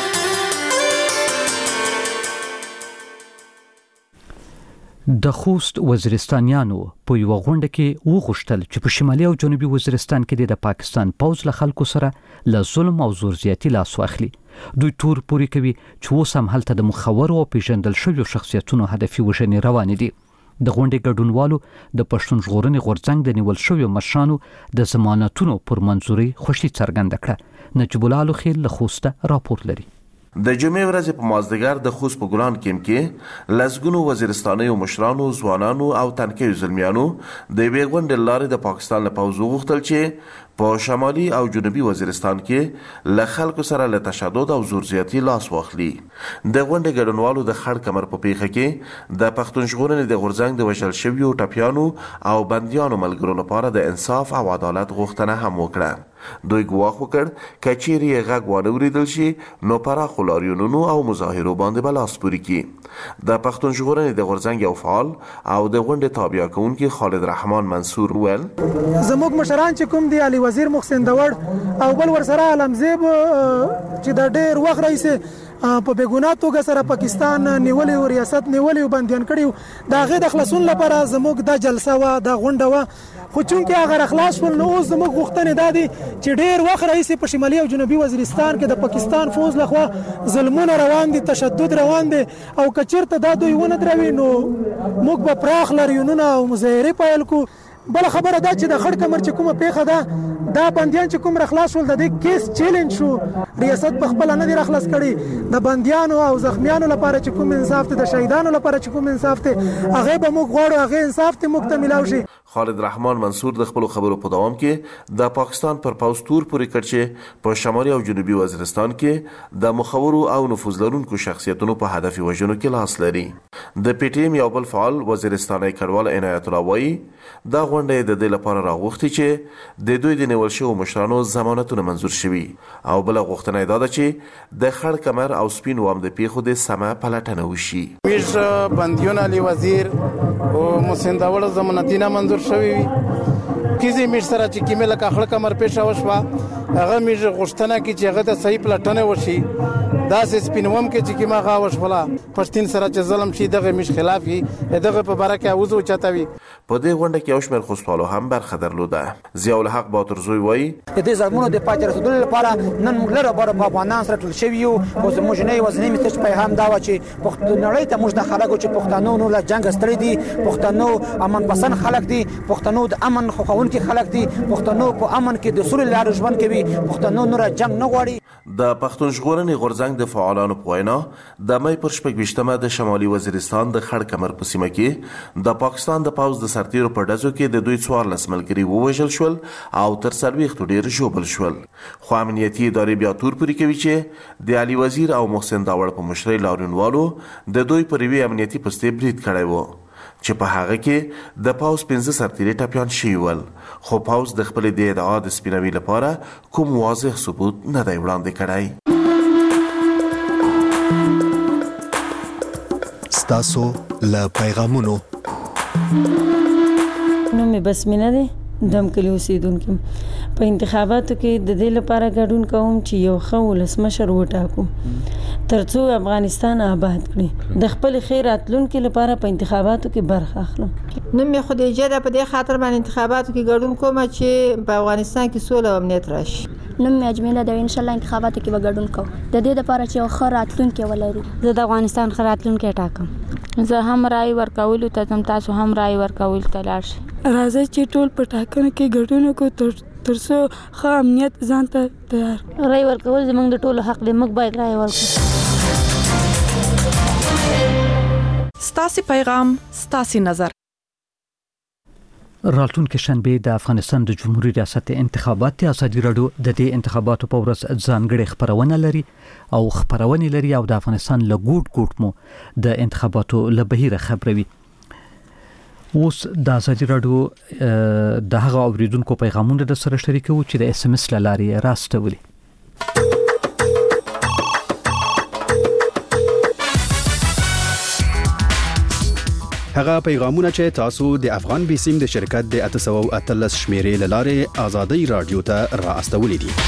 د خوست وزیرستانیانو په یو غونډه کې وغوښتل چې په شمالي او جنوبي وزیرستان کې د پاکستان پوځ له خلکو سره له ظلم او زور زیاتی لاس واخلي. دوی تور پوری کوي چې اوس هم هلته د مخورو او پیژندل شویو شخصیتونو هدفي وژنې روانې دي. د غونډې ګډونوالو د پښتون ژغورنې غورځنګ د نیول شویو مشرانو د ضمانتونو پر منځوري خوشي څرګنده کړه. نجیب الله لوخیل له خوسته راپور لري. د جمعې ورځې په مازدیګر د خوست په ګلان کیم کې لسګونو وزیرستانیو مشرانو ځوانانو او تنکیو زلمیانو د یوې غونډې لارې د پاکستان له پوځ وغوښتل چې په شمالي او جنوبي وزیرستان کې له خلکو سره له تشدد او زور زیاتی لاس واخلي. د غونډې ګډونوالو د خړ کمر په پیښه کې د پښتون ژغورنې د غورځنګ د وژل شویو ټپیانو او بندیانو ملګرو لپاره د انصاف او عدالت غوښتنه هم وکړه. دوی ګواښ وکړ کچيري غږ وانه وریدل شي نو پراخ لاریونونو او مظاهرو باندې بلاس پوری کی. د پښتون ژغورنې د غورځنګ یو فعال او د غونډې تابع کوونکی خالد رحمان منصور ول زموږ مشران چې کوم دی علي وزیر محسن داوړ او بل ورسره علمزیب چې د ډېر وخت رئیس په بیګونات توګه سره پاکستان نیولې او ریاست نیولې او بندیان کړي دا غي د خلاصون لپاره زموږ د جلسه وا د غونډه وا خو چونکې هغه راخلاص شول نو اوس زموږ غوښتنې دا دي چې ډېر وخت راهیسې په شمالي او جنوبي وزیرستان کې د پاکستان فوج لخوا ظلمونه روان دي، تشدد روان دي او که چېرته دا دوی ونه دروي نو موږ به پراخ لاریونونه او مظاهرې پیل کړو. بل خبره دا چې د خړ کمر چې کومه پیښه ده دا بندیان چې کوم رخلاص شول د دې کیس چیلنج شو، ریاست په خپل نه دی رخلاص کړي. د بندیانو او زخمیانو لپاره چې کوم انصاف ته، د شهیدانو لپاره چې کوم انصاف ته، هغه به موږ غواړو هغه انصاف ته موږ ته ملاوي شي. خالد رحمان منصور د خپل خبرو په دوام کې د پاکستان پر پاوز تور پورې کړ چې په شمالي او جنوبي وزیرستان کې د مخورو او نفوذ لرونکو شخصیتونو په هدف وژنو کې لاس لري. د پی ټی ایم یو بل فعال وزیرستاني کډوال عنایت الله وایي دا غونډه د دې لپاره راغوښتي چې د دوی د نیول شوو مشرانو ضمانتونه منزور شوي او بل غوښتنه دا ده چې د خړ کمر او سپین وام د پیښو د سمه پلټنه وشي. میر بندیون علي وزیر او مسنداوړ ضمانتونه منزور شوی وي. کیږي میر سره چې کیمه لکه خړ کمر پیښه وشوه هغه میر غوښتنه کی چې هغه د صحیح پلټنه وشي. دا سپینوم کې چې کیما غا وشولا پښتين سره چې ظلم شي دغه مش خلاف هي دغه په برکه اوزو چتاوي. په دې غونډه کې اوشمر خوستوالو هم برخه درلوده. ضیاء الحق باترزوی وایي د دې زمونو د پاتې رسیدلو لپاره نن موږ لره بار په افغانان سره ټول شوی یو او زموږ نه وزنی مستش پیغام دا و چې پښتونولۍ ته موږ د خلکو چې پښتنو نو له جنگ ستړي دي، پښتنو امن پسند خلک دي، پښتنو د امن خوښونکي خلک دي، پښتنو په امن کې د سولې لار ژوند کوي، پښتنو نور جنگ نه غواړي. د پښتون ژغورنې غورځنګ د فعالانو په وینا د مې پر شپږ ویشتمه د شمالي وزیرستان د خړ کمر په سیمه کې د پاکستان د پاوز د سرتیرو په ډزو کې د دوی څوارلس ملګري ووژل شول او تر څلوېښتو ډېر ژوبل شول. خو امنیتي ادارې بیا تور پورې کوي چې د علي وزیر او محسن داوړ په مشرۍ لاریونوالو د دوی پر یوې امنیتي پستې برید کړی و چې په هغه کې د پاوز پنځه سرتیري ټپیان شوي ول، خو پاوز د خپلې د ادعا د سپینوي لپاره کوم واضح ثبوت نه دی وړاندې کړی. ستاسو له پیغامونو نو مې بسمینه دی دم کلی اوسیدونکو په انتخاباتو کې د دې لپاره ګډون کوم چې یو ښه ولسمشر وټاکو ترڅو افغانستان آباد کړي. د خپل خیر راتلونکو لپاره په انتخاباتو کې برخه اخلم. نو مې خدایجه د په دې خاطر باندې انتخاباتو کې ګډون کوم چې په افغانستان کې سوله او امنیت راشي. نو مې اجمله د ان شاء الله انتخاباتو کې به ګډون کوم د دې لپاره چې یو ښه راتلونکي ولرو. زه د افغانستان ښه راتلونکي ټاکم. زه هم رای ورکول ته تم تاسو هم رای ورکول ته لاړ شئ. راځي چې ټول په ټاکنو کې ګډون وکړو تر ترڅو ښه امنیت ځان ته تیار. رای ورکول زموږ د ټولو حق دی، موږ باید رای ورکړو. ستاسو پیغام ستاسو نظر. راتلونکي شنبه د افغانستان د جمهوریت ریاست انتخابات ازادي راډیو د دې انتخاباتو په ورځ ځانګړي خبرونه لري او خبرونه لري او د افغانستان له ګوټ ګوټ مو د انتخاباتو له بهیره خبروي. اوس د ازادي راډیو د هغه اوریدونکو پیغامونه د سره شریکو چې د اس ام اس لارې راستولي. هغه پیغامونه چې تاسو د افغان بیسیم د شرکت د اته سوه او اتلس شمیرې له لارې ازادي رادیو ته راستولي دي.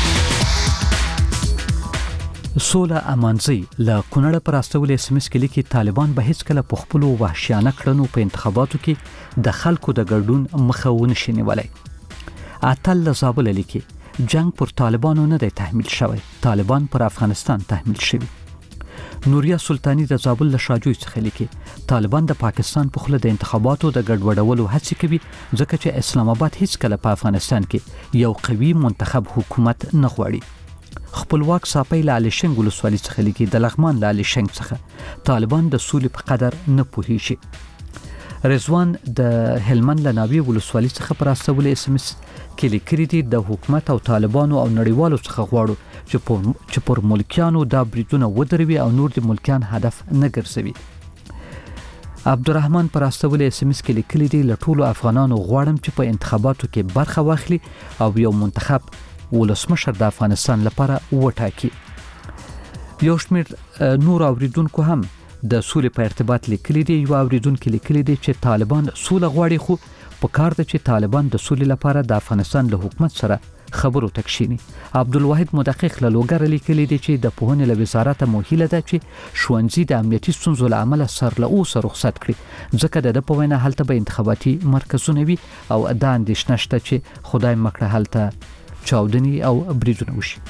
سوله امانزي له کونړ پر راستول اس ام اس کې لیکي طالبان به هیڅ کله په خپل وحشیانه کړنو په انتخاباتو کې د خلکو د ګډون مخه ونه شي نیولای. اتل زابل لیکي جنگ پر طالبانو نه دی تحمیل شوی، طالبان پر افغانستان تحمیل شوی. نوریا سلطانی د زابل له شاجوی څخه لیکي طالبان د پاکستان په خله د انتخاباتو د ګډوډولو هڅه کوي ځکه چې اسلام آباد هیڅ کله په افغانستان کې یو قوي منتخب حکومت نه غواړي. خپلواک صاپی له علي شنګ ولسوالۍ څخه لیکي د لغمان له علي شنګ څخه طالبان د سولې په قدر نه پوهیږي. رضوان د هلمند له ناوی ولسوالۍ څخه پر راستول اس ام اس کې لیکلي دي د حکومت او طالبانو او نړیوالو څخه غواړو چې پر ملکیانو دا بریدونه ودروي او نور د ملکیان هدف نه ګرځوي. عبدالرحمن پر راستول اس ام اس کې لیکلي دي له ټولو افغانانو غواړم چې په انتخاباتو کې برخه واخلي او یو منتخب ولسمشر د افغانستان لپاره وټاکي. یو شمېر نور اوریدونکو هم د سولې په ارتباط لیکلي دي. یو اوریدونکو لیکلي دي چې طالبان سوله غواړي خو په کار ده چې طالبان د سولې لپاره د افغانستان له حکومت سره خبرو تکشینی. عبدالواحد مدقق له لوګر لیکلی دی چې د پوهنې له وزارت موهیله ده چې ښوونځي د امنیتي ستونزو له امله سر له اوسه رخصت کړي، ځکه د په وینا هلته به انتخاباتي مرکزونه وي او دا اندېښنه شته چې خدای مکړه هلته چاودنی او بریدونه وشي.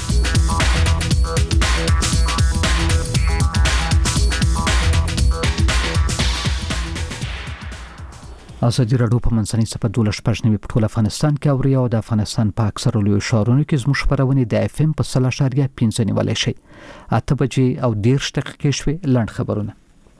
ازادي راډیو په منځنۍ صفحه دولس شپږ نوي په ټول افغانستان کې اوري او د افغانستان په اکثره لوی ښارونو کې زموږ خبرونه د اف ام په سل اشاریه پنځه نیولای شي. اته بجې او دېرش دقیقې شوې. لاند خبرونه.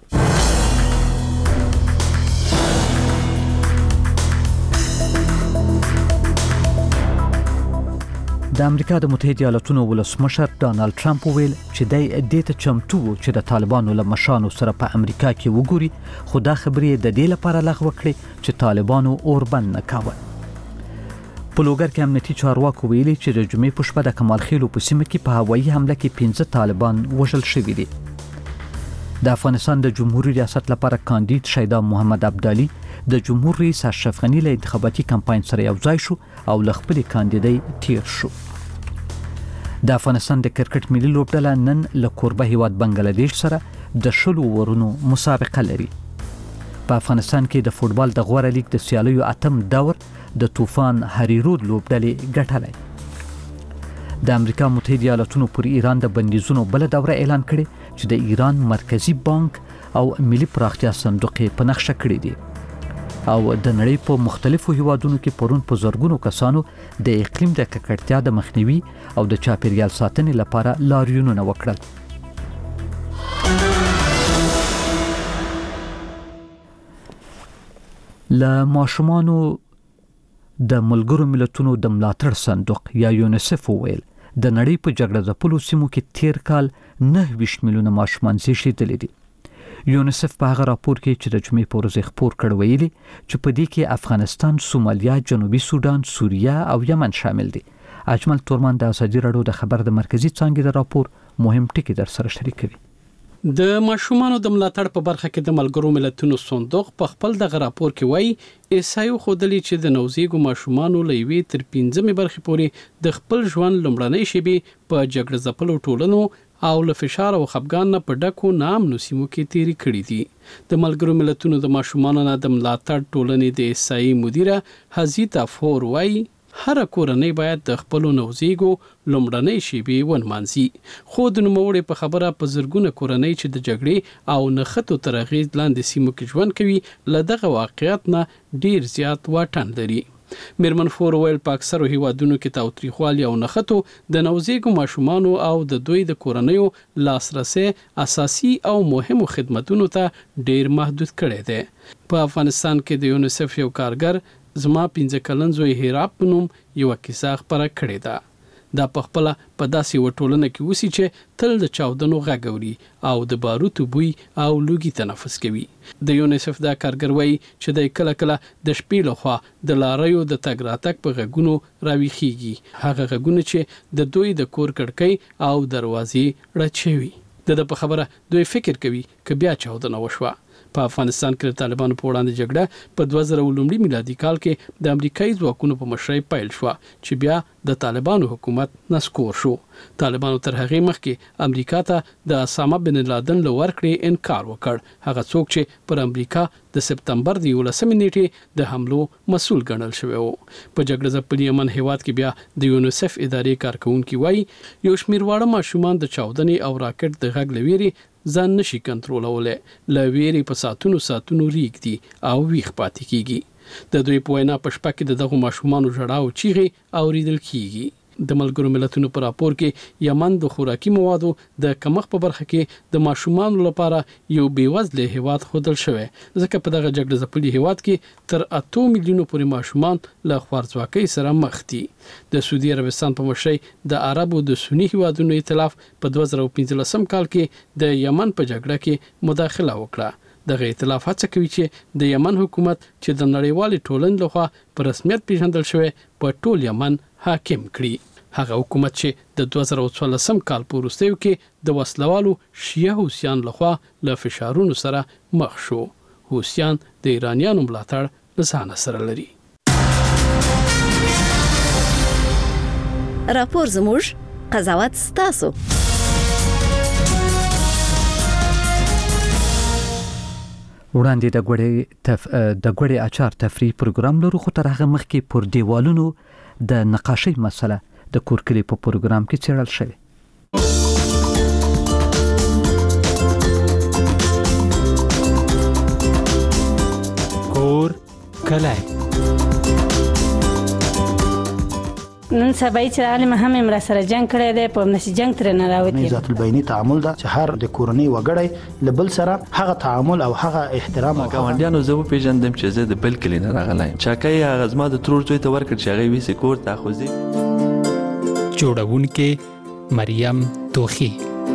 د امریکا د متحده ایالاتونو ولسمشر ډانلډ ټرمپ ویل چې د دې ته چمتو چې د طالبانو له مشانو سره په امریکا کې وګوري، خو دا خبرې د دې لپاره لغوه کړې چې طالبانو اوربند نه کاوه. په لوګر کې امنیتي چارواکو ویلي چې د جمعې په شپه د کمال خیلو په سیمه کې په هوایي حمله کې پنځه طالبان وژل شوي دي. د افغانستان د جمهوریت ریاست لپاره کاندید شیدا محمد عبدالي د جمهور رئیس اشرف غنی له انتخاباتي کمپاین سره یو ځای شو او له خپل کاندیدۍ تیر شو. د افغانستان د کرکټ ملي لوبډله نن له کوربه هیواد بنگلاديش سره د شلو ورونو مسابقه لري. په افغانستان کې د فوتبال د غوړه لیګ د سیالیو اتم دور د طوفان هریرود لوبډلې ګټلې. د امریکا متحده ایالاتونو پر ایران د بندیزونو بل دوره اعلان کړي چې د ایران مرکزی بانک او ملي پراختیا صندوق په نقشه کړی دی. او د نړۍ په مختلفو هیوادونو کې پرون په زرګونو کسانو د اقلیم د ککړتیا د مخنیوي او د چاپیریال ساتنې لپاره لاریونونه وکړل. له ماشومانو د ملګرو ملتونو د ملاتړ صندوق یا یونیسف ویل د نړۍ په جګړه ځپلو سیمو کې تیر کال نه ویشت میلیونه ماشومان زیږیدلي دي. یونیسف په هغه راپور کې چې د جمعې په ورځ خپور کړ ویلي چې په دې کې افغانستان، سومالیا، جنوبي سودان، سوریه او یمن شامل دي. اجمل تورمان د ازادي راډیو د خبر د مرکزی څانګې د راپور مهم ټکي در سره شریکوي. د ماشومانو د ملاتړ په برخه کې د ملګرو ملتونو صندوق په خپل دغه راپور کې وایي ایسایو خودلی چې د نوزیګو ماشومانو لوي تر پنځمې برخې پورې د خپل ژوند لومړنۍ شېبې په جګړه ځپلو ټولنو او له فشار او خپګان نه په ډکو نامنو سیمو کې تیری کړې دي. د ملګرو ملتونو د ماشومانو نه د ملاتړ ټولنې د ایسایي مدیره حزیتا فور وایي هر کورنۍ باید د خپل نوزیګو لومړنۍ شیبې ونمانځي. خو د نوموړي په خبره په زرګونه کورنۍ چې د جګړې او نښتو تر اغېز لاندې سیمو کې ژوند کوي له دغه واقعیت نه ډیر زیات واټن لري. میرمن فور ویل په اکثرو هیوادونو کې تاوتریخوالي او نښتو د نوزیګو ماشومانو او د دوی د کورنیو لاسرسي اساسي او مهمو خدماتونو ته ډیر محدود کړی دی. په افغانستان کې د یونیسف یو کارګر زما پنځه کلن زوی هیراب په نوم یو کیسه خبره کړې ده. دا په خپل په داسې وټولنه کې وسی چې تل د چاودنو غږ اوري او د باروتو بوی او لوګي تنفس کوي. د یونیسف دا کارګر وایي چې د کله کله د شپې لخوا د لاریو د تګ راتګ په غږونو راويخيږي، هغه غږونه چې د دوی د کور کړکۍ او دروازې رچوي. د په خبره دوی فکر کوي ک بیا چاودنه وشوه. په افغانستان کې د طالبانو په وړاندې جګړه په دوه زره لومړي میلادي کال کې د امریکایي ځواکونو په مشرۍ پیل شو چې بیا د طالبانو حکومت نسکور شو. طالبانو تر هغه مخکې امریکا ته د اسامه بن لادن له ورکړې انکار وکړ، هغه څوک چې پر امریکا د سپتمبر د یولسمې نیټې د حملو مسؤل ګڼل شوی و. په جګړه ځپلي یمن هیواد کې بیا د یونیسف ادارې کارکونکي وایي یو شمیر واړه ماشومان د چاودنې او راکټ د غږ لويري ځان نشي کنټرولولای، لويري په ساتونو ساتونو ریږدي او ویښ پاتې کیږي. د دوی په وینا په شپه کې دغه ماشومانو ژړا او چیغې اوریدل کیږي. د ملګرو ملتونو په راپور کې یمن د خوراکي موادو د کمښت په برخه کې د ماشومانو لپاره یو بیوزله هیواد ښودل شوی، ځکه په دغه جګړه ځپلي هیواد کې تر اته میلیونو پورې ماشومان له خوارځواکۍ سره مخ دي. د سعودي عربستان په مشرۍ د عربو د سنی هیوادونو ائتلاف په دوه زره پنځلسم کال کې د یمن په جګړه کې مداخله وکړه. دغه ائتلاف هڅه کوي چې د یمن حکومت چې د نړیوال ټولنې لخوا په رسمیت پیژندل شوی په ټول یمن حاکم کړي. هغه حکومت چې د دوه زره څوارلسم کال په وروستیو کې د وسلوالو شیعه حوثیان لخوا له فشارونو سره مخ شو. حوثیان د ایرانیانو ملاتړ له ځان سره لري. راپور زموږ، قضاوت ستاسو. وړاندې د ګوړې تف د ګوړې اچار تفریح پروګرام لرو، خو تر هغه مخکې پر دیوالونو د نقاشۍ مسله د کورکلي په پروګرام کې څیړل شوې. کور کلی نن سبا چې عالم هم امر سره جنگ کړی دی، په نشي جنگ تر نه راوتی. ذات البینی تعامل دا چې هر د کورنۍ وګړی لبل سره هغه تعامل او هغه احترام او ګاونډیانو زه پیژندم چې زه د بل کلی نه راغلایم. چاکای هغه زما د ترور زوی ته ورکړ چې هغه ویسې کور ته خوځي. جوړونکې مریم توخی.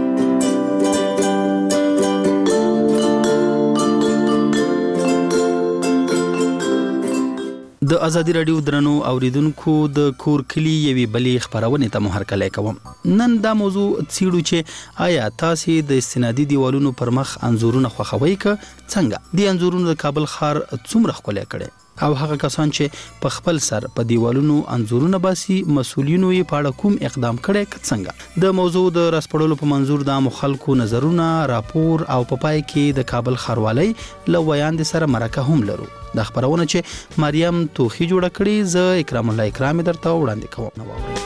د ازادي رادیو درنو اوریدونکو د کور کلی یوې بلې خبرونه ته مهرکلی کوم. نن دا موضوع څیړو چې آیا تاسو د استنادي دیوالونو پر مخ انزورونه خوښوئ که څنګه؟ د انزورونو د کابل ښار څومره ښکلی کړی او هغه کسان چې په خپل سر په دیوالونو انزورونه باسي مسؤلینو یې په اړه کوم اقدام کړي که څنګه؟ د موضوع د راسپړلو په منظور د عامو خلکو نظرونه، راپور او په پای کې د کابل ښاروالۍ له ویاند سره مرکه هم لرو. د خبرونه چې مریم توخی جوړه کړې، زه اکرام الله اکرامي درته وړاندې کوم. نو واورئ.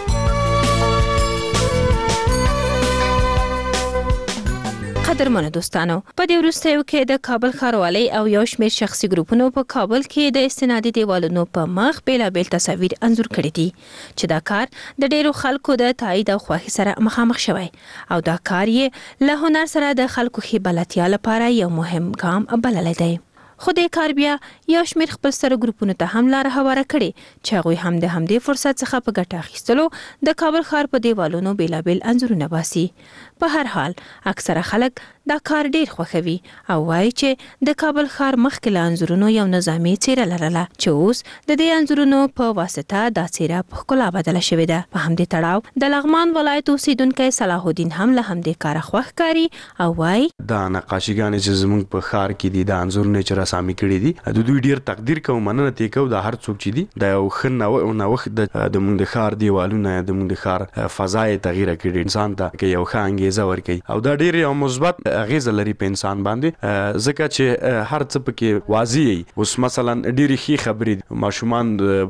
قدرمنو دوستانو، په دې وروستیو کې د کابل ښاروالۍ او یو شمېر شخصي ګروپونو په کابل کې د استنادي دیوالونو په مخ بیلابیل تصاویر انځور کړي دي چې دا کار د ډیرو خلکو د تایید او خوښۍ سره مخامخ شوی او دا کار یې له هنر سره د خلکو ښې بلدتیا لپاره یو مهم ګام بللی دی. خو د کار بیا یو شمېر خپل سره ګروپونو ته هم لاره هواره کړې چې هغوی هم د همدې فرصت څخه په ګټه اخیستلو د کابل ښار په دیوالونو بیلابیل انځورونه باسي. په هر حال اکثره خلک دا کار ډیر خوښوي او وایي چې د کابل ښار مخکې له انځورونو یو نظامي څیره لرله چې اوس د دې انځورونو په واسطه دا څیره په ښکلا بدله شوې ده. په همدې تړاو د لغمان ولایت اوسیدونکی صلاح الدین هم له همدې کاره خوښ ښکاري او وایي دا نقاشیګانې چې زموږ په ښار کې دي، د انځورونه چې رسامي کړي دي، د دوی ډیر تقدیر کوم، مننه تې کوو د هر څوک چې دي. دا یو ښه نوښت د موږ د ښار دیوالونه، د موږ د ښار فضا یې تغییر کړي، انسان ته یو ښه انګیزه ورکوي او دا ډیر یو مثبت اغیزه لري په انسان باندې، ځکه چې هر څه پکې واضح وي. اوس مثلا ډیرې ښې خبرې ماشومان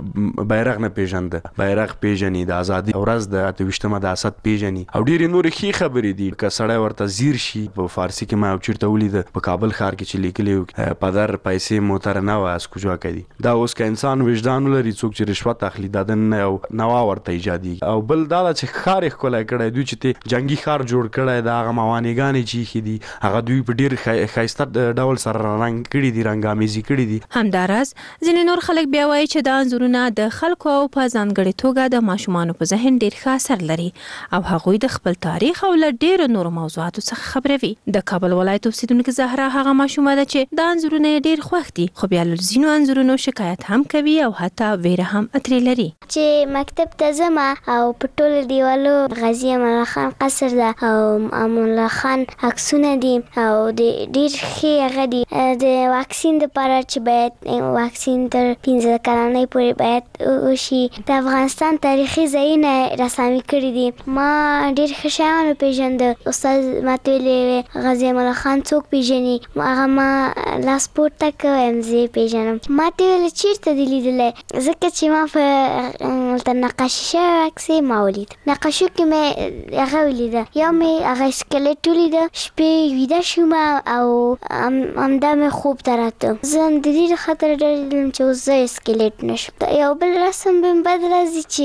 بیرغ نه پیژنده، بیرغ پیژني، د ازادي ورځ د اته ویشتمه د اسد پیژني او ډیرې نورې ښې خبرې دي. که سړی ورته ځیر شي، په فارسي کې ما یو چیرته ولیده په کابل ښار کې چې لیکلي پدر پیسې موتر نه و از کجا کړي. دا اوس که انسان وجدان ولري، څوک چې رشوت اخلي دا د یو نوا ورته ایجادي. او بل دا چې ښار یې ښکلی کړی، دوی چې جنګي ښار جوړ کړی، د هغه موانېګانې چې ایښي دي هغه دوی په ډیر ښایسته ډول سره رنګ کړي دي، رنګامیزي کړي دي. همداراز ځینې نور خلک بیا وایي چې دا انځورونه د خلکو او په ځانګړې توګه د ماشومانو په ذهن ډیر ښه اثر لري او هغوی د خپل تاریخ او له ډیرو نورو موضوعاتو څخه خبروي. د کابل ولایت اوسیدونکې زهرا هغه ماشومه ده چې دا انځورونه یې ډیر خوښ دي، خو بیا له ځینو انځورونو شکایت هم کوي او حتی ویره هم اترې لري. چې مکتب ته ځم او په ټولو دیوالو غازي امان الله خان قصر ده او امان الله خان عکسونه دي او د ډیر ښې هغه دي. د واکسین دپاره چې باید واکسین تر پنځه کلنۍ پورې باید وشي. د افغانستان تاریخي ځایونه رسامي کړي دي. ما ډیر ښه شیان وپېژنده. استاد ماته ویلې غازي امان الله خان څوک پیژني؟ هغه ما لاس پورته کړ، وایم زه یې پیژنم. ماته ویلې چېرته دې لیدلی؟ ځکه چې ما په هلته نقاشي شوی عکس یې ما ولید. نقاشو کې مې هغه ولیده، یو مې هغه سکلیټ ولیده. شپې ویده شوم او همدا مې خوب ته راته. زه هم د دې خاطر ډارېدلم چې اوس زه سکلیټ نه شم. یو بل رسم به مې بد راځي چې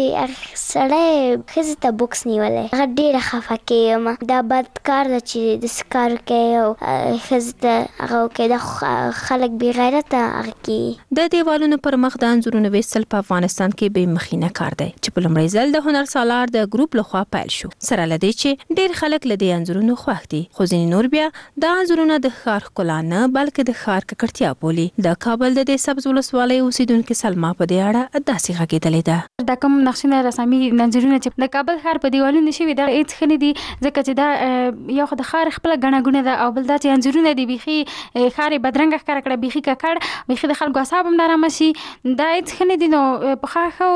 سړی ښځې ته بوکس نیولی، هغه ډېره خفه کېږم. دا بد کار ده چې داسې کار وکړي او ښځې ته هغه وکړي. دا خلک بې غیرته هغه کوي. د دیوالونو پر مخ د انځورونو ویستل په افغانستان کې بې مخینه کار دی چې په لومړي ځل د هنر سالار د ګروپ لخوا پیل شو. سره له دې چې ډېر خلک له دې انځورونو خوښ دي، خو ځینې نور بیا دا انځورونه د ښار ښکلا نه بلکې د ښار ککړتیا بولي. د کابل د دې سبز ولسوالۍ اوسیدونکې سلما په دې اړه داسې غږېدلې ده. دا کوم نقشونه رسامي انځورونه چې د کابل ښار په دیوالونو شوي دا هېڅ ښه نه دي، ځکه چې دا یو خو د ښار خپله ګڼه ګوڼه ده او بل دا چې انځورونه دي بیخي ښار یې بدرنګه ښکاره کړه، بیخي ککړ، بیخي د خلکو اعصاب هم نارامه شي. دا هېڅ ښه نه دي. نو پخوا ښه و د یو دوه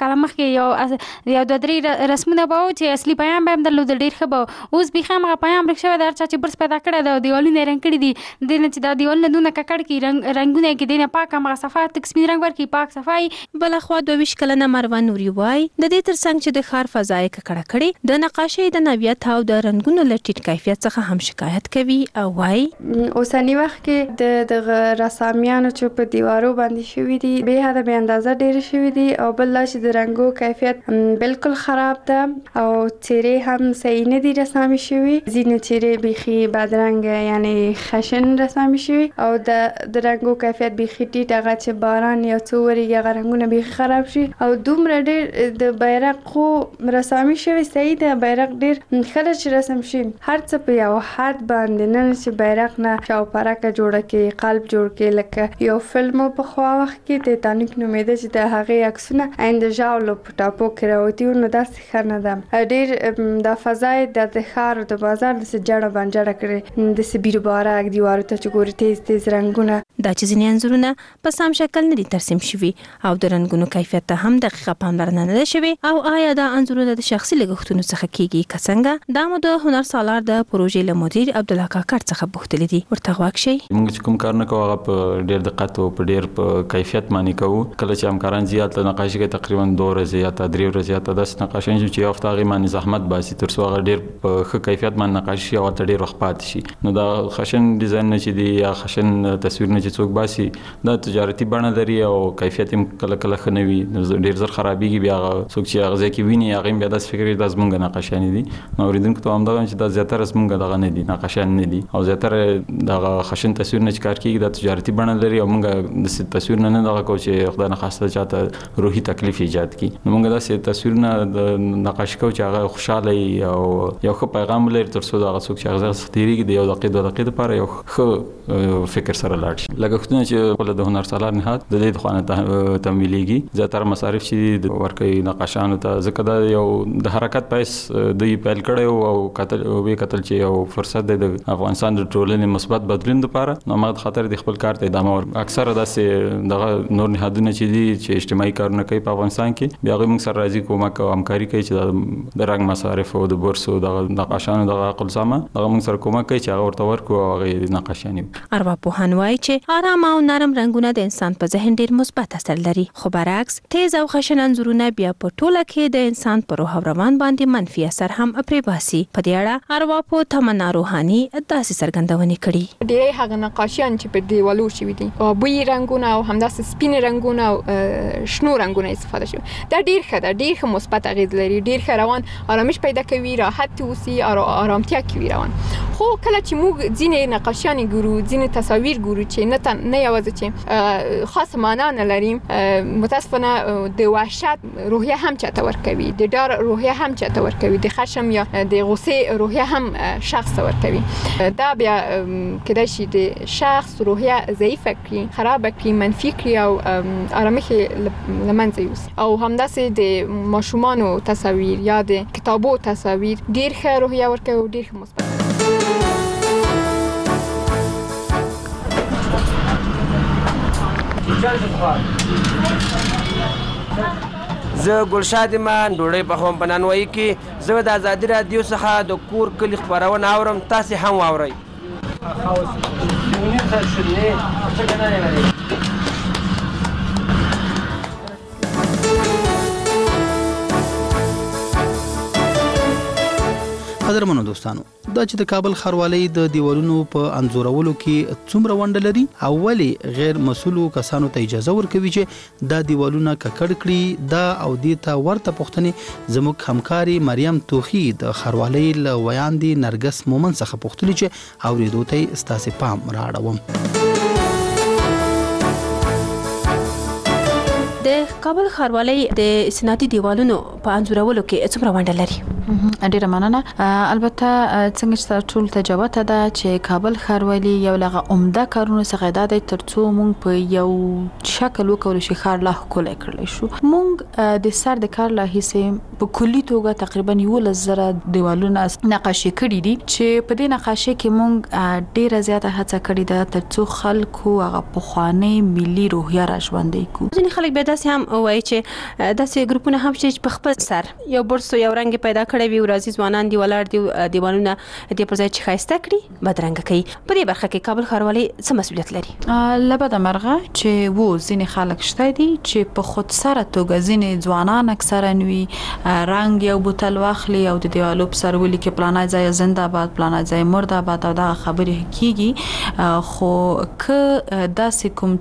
کاله مخکې یو یو دوه درې رسمونه به و چې اصلي پیام به هم درلود ډېر ښه به اوس بیخي همغه پیام ورک شوی دی هر چا چې برس پیدا کړی دی او دیوالونه یې رنګ کړي دي دې نه چې دا دیوالونه دونه ککړ کړي رنګ رنګونه یې کړي دې نه پاک همغه صفا تک سپین رنګ ورکړي پاک صفایي. بلخوا دوه ویشت کلنه مروه نوري وایي د دې ترڅنګ چې د ښار فضا یې ککړه کړې د نقاشۍ د نوعیت او د رنګونو له ټیټ کیفیت څخه هم شکایت کوي او وایي اوسنی وخت کې د دغه رسامیانو چې په دیوارو باندې شوي دي بې حده بې اندازه ډېرې شوي دي او بل دا چې د رنګو کیفیت بالکل خراب ده او څیرې هم صحیح نه دي رسامي شوي ځینې څیرې بیخي بدرنګه یعنی خشن رسامي شوي او د د رنګو کیفیت بیخي ټیټ هغه چې باران یو څو ورېږي هغه رنګونه بیخي خراب شي او دومره ډېر د بیرغ خو رسامي شوي صحیح ده بیرغ ډېر ښه چې رسم شي هر څه په یو حد باندې نه چې بیرغ نه شاوپرکه جوړه کړي قلب جوړ کړي لکه یو فلم په خوا وخت کې ټیټانیک نومېده چې د هغې عکسونه عین د ژاولو په ټاپو کې راوتي وو نو داسې ښه نه ده ډېر د فضا یې د ښار د بازار داسې جړه بنجړه کړې داسې بیروبارک دیوارو ته چې ګوري تیز تیز رنګونه دا چې ځینې انځورونه په سم شکل نه دي ترسیم شوي او د رنګونو کیفیت ته هم دقیقه پاملرنه نه ده شوې او آیا دا انځورونه د شخصي لګښتونو څخه کیږي که څنګه دا مو د هنر سالار د پروژې له مدیر عبدالله کاکړ څخه پوښتلي دي ورته غوږ شئ. موږ چې کوم کار نه کوو هغه په ډېر دقت او په ډېر په کیفیت باندې کوو کله چې همکاران زیات نقاشي کوي تقریبا دوه ورځې یا درې ورځې یا داسې نقاشي چې یو هفته هغې باندې زحمت باسي تر څو هغه ډېر په ښه کیفیت باندې نقاشي شي او ورته ډېر وخت پاتې شي نو دا خشن ډیزاین نه چې دی یا خشن تصویر نه چې څوک باسي دا تجارتي بڼه لري او کیفیت هم کله کله ښه نه وي ډېر زر خرابېږي بیا هغه څوک چې هغه ځای کې ویني هغه هم بیا داسې فکر کوي دا زموږ نقاشیانې دي نو اورېدونکو ته همدغه چې دا زیاتره زموږ دغه نه دي نقاشیان نه دي او زیاتره دغه خشن تصویر نه چې کار کېږي دا تجارتي بڼه لري او موږ داسې تصویر نه نه دغه کوو چې خدای نخواسته چاته روحي تکلیف ایجاد کړي نو موږ داسې تصویرونه د نقاشي کوو چې هغه خوشحاله وي او یو ښه پیغام ولري تر څو دغه څوک چې هغه ځای څخه تېرېږي د یو دقیقې دوه دقیقې دپاره یو ښه فکر سره لاړ شي. لګښتونه چې خپله د هنر سالار نهاد د دې د خوا نه تمویلېږي زیاتره مصارف چې ورکوي نقاشانو ته ځکه دا یو د حرکت پیس دوی پیل کړی او کتل ویې کتل چې یو فرصت دی د افغانستان د ټولنې مثبت بدلون دپاره نو همغه د خاطر د خپل کار ته ادامه ورکړي. اکثره داسې دغه نور نهادونه چې دي چې اجتماعي کارونه کوي په افغانستان کې بیا هغوی موږ سره راځي کومک او همکاري کوي چې د رنګ مصارف او د بورسو دغه نقاشانو دغه عقلسامه دغه موږ سره کومک کوي چې هغه ورته ورکړو او هغې نقاشیانې وي. ارواپوهان وایي چې ارام او نرم رنګونه د انسان په ذهن ډېر مثبت اثر لري خو برعکس تیز او خشن انځورونه بیا په ټوله کې د انسان پر روح او روان باندې منفي اثر هم پرې باسي. په دې اړه ارواپوه تمنا روحاني داسې څرګندونې کړي. ډېری هغه نقاشیان چې په دیوالو شوي دي آبي رنګونه او همداسې سپین رنګونه او شنو رنګونه استفاده شوي دا ډېر ښه ده ډېر ښه مثبت اغېز لري ډېر ښه روان آرامش پیدا کوي راحت اوسي آرامتیا کوي روان. خو کله چې موږ ځینې نقاشیانې ګورو ځینې تصاویر ګورو چې نه نه یوازې چې خاص معنا نه لري متاسفانه د وحشت روحیه هم چاته ورکوي د ډار روحیه هم چاته ورکوي د خشم یا د غصې روحیه هم شخص ورکوي دا بیا کېدای شي د شخص روحیه ضعیفه کړي خرابه کړي منفي کړي او آرامش له منځه یوسي او همداسې د ماشومانو تصاویر یا د کتابو تصاویر ډېر ښه روحیه ورکوي او ډېر ښه مثبت. زه ګلشاد ایمان ډوډۍ پخوم په نانوایي کې زه د ازادي راډیو څخه د کور کلي خپرونه اورم تاسې هم واورئ. قدرمنو دوستانو دا چې د کابل ښاروالۍ د دیوالونو په انځورولو کې څومره ونډه لري او ولې غیر مسؤلو کسانو ته اجازه ورکوي چې دا دیوالونه ککړ کړي دا او دې ته ورته پوښتنې زموږ همکاري مریم توخي د ښاروالۍ له ویاندې نرګس مومن څخه پوښتلي چې اورېدو ته یې ستاسې پام رااړوم. د کابل ښاروالۍ د صنعتي دیوالونو په انځورولو کې څومره ونډه لري؟ ډیره مننه. البته څنګه چې ټول تجربه ده چې کابل ښاروالي یو لغه عمده کارونه څخه د ترڅو مونږ په یو شکل وکول شي ښار لا ښکلی کړلی شو. مونږ د سر د کار لا هیڅ په کلی توګه تقریبا یولس زره دیوالونه نقاشي کړي دي چې په دې نقاشي کې مونږ ډیره زیاته هڅه کړې ده ترڅو خلکو هغه پخوانی ملي روحیه را ژوندۍ کړو. ځینې خلک بیا داسې هم وایي چې داسې ګروپونه هم چې په خپل سر یو برس یو رنګ پیدا کړی وي، ورځي ځوانان دی ولاړ دي دیوالونه دې پر ځای چې ښایسته کړي بدرنګه کوي. په دې برخه کې کابل ښاروالي څه مسؤلیت لري؟ له بده مرغه چې و ځینې خلک شته دي چې په خود سره توګه ځینې ځوانان اکثرا وي رنګ یو بوتل واخلي او د دیوالو په سر ولیکي پلانای ځای زنده باد، پلانای ځای مرده باد، او دا خبرې کیږي. خو که داسې کوم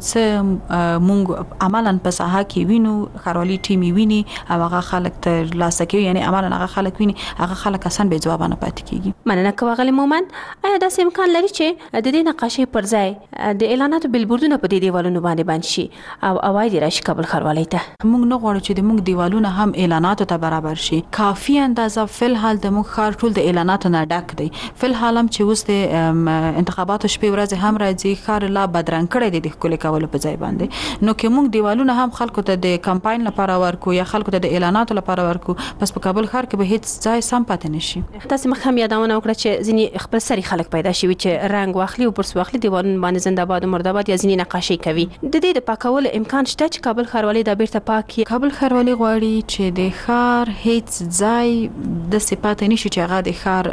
څه مونږ عملاً په ساحه کې وینو، ښاروالي ټیم ویني او هغه خلک تر لاسه کوي، یعنی عملاً هغه خلک ویني، هغه خلک اصلا به جواب نه پاتې کیږي. مننه کوم غلی مومن. آیا داسې امکان لري چې د دې نقاشي پر ځای د اعلاناتو بیلبوردونه په دې دیوالونو باندې باندې شي او اوای دی راشي کابل ښاروالۍ ته؟ موږ نه غواړو چې د موږ دیوالونه هم اعلاناتو ته برابر شي. کافي اندازه فلحال د موږ ښار ټول د اعلاناتو نه ډک دی. فلحال هم چې اوس د انتخاباتو شپې ورځې هم راځي، ښار لا بدرنګ کړی دی د ښکلي کولو په ځای باندې. نو که موږ دیوالونه هم خلکو ته د کمپاین لپاره ورکو یا خلکو ته د اعلاناتو لپاره ورکو، بس په کابل ښار کې به هیڅ ځای سم پاتې نشي. تاسو مخ هم یادونه وکړه چې ځینې خپل سری خلک پیدا شوي چې رنګ واخلي او پرس واخلي دیوالونه باندې زنده باد مرده باد یا ځینې نقاشي کوي. د دې د پاکولو امکان شته چې کابل ښاروالي دا بیرته پاکي؟ کابل ښاروالي غواړي چې د ښار هیڅ ځای د صفات نشي چې هغه د ښار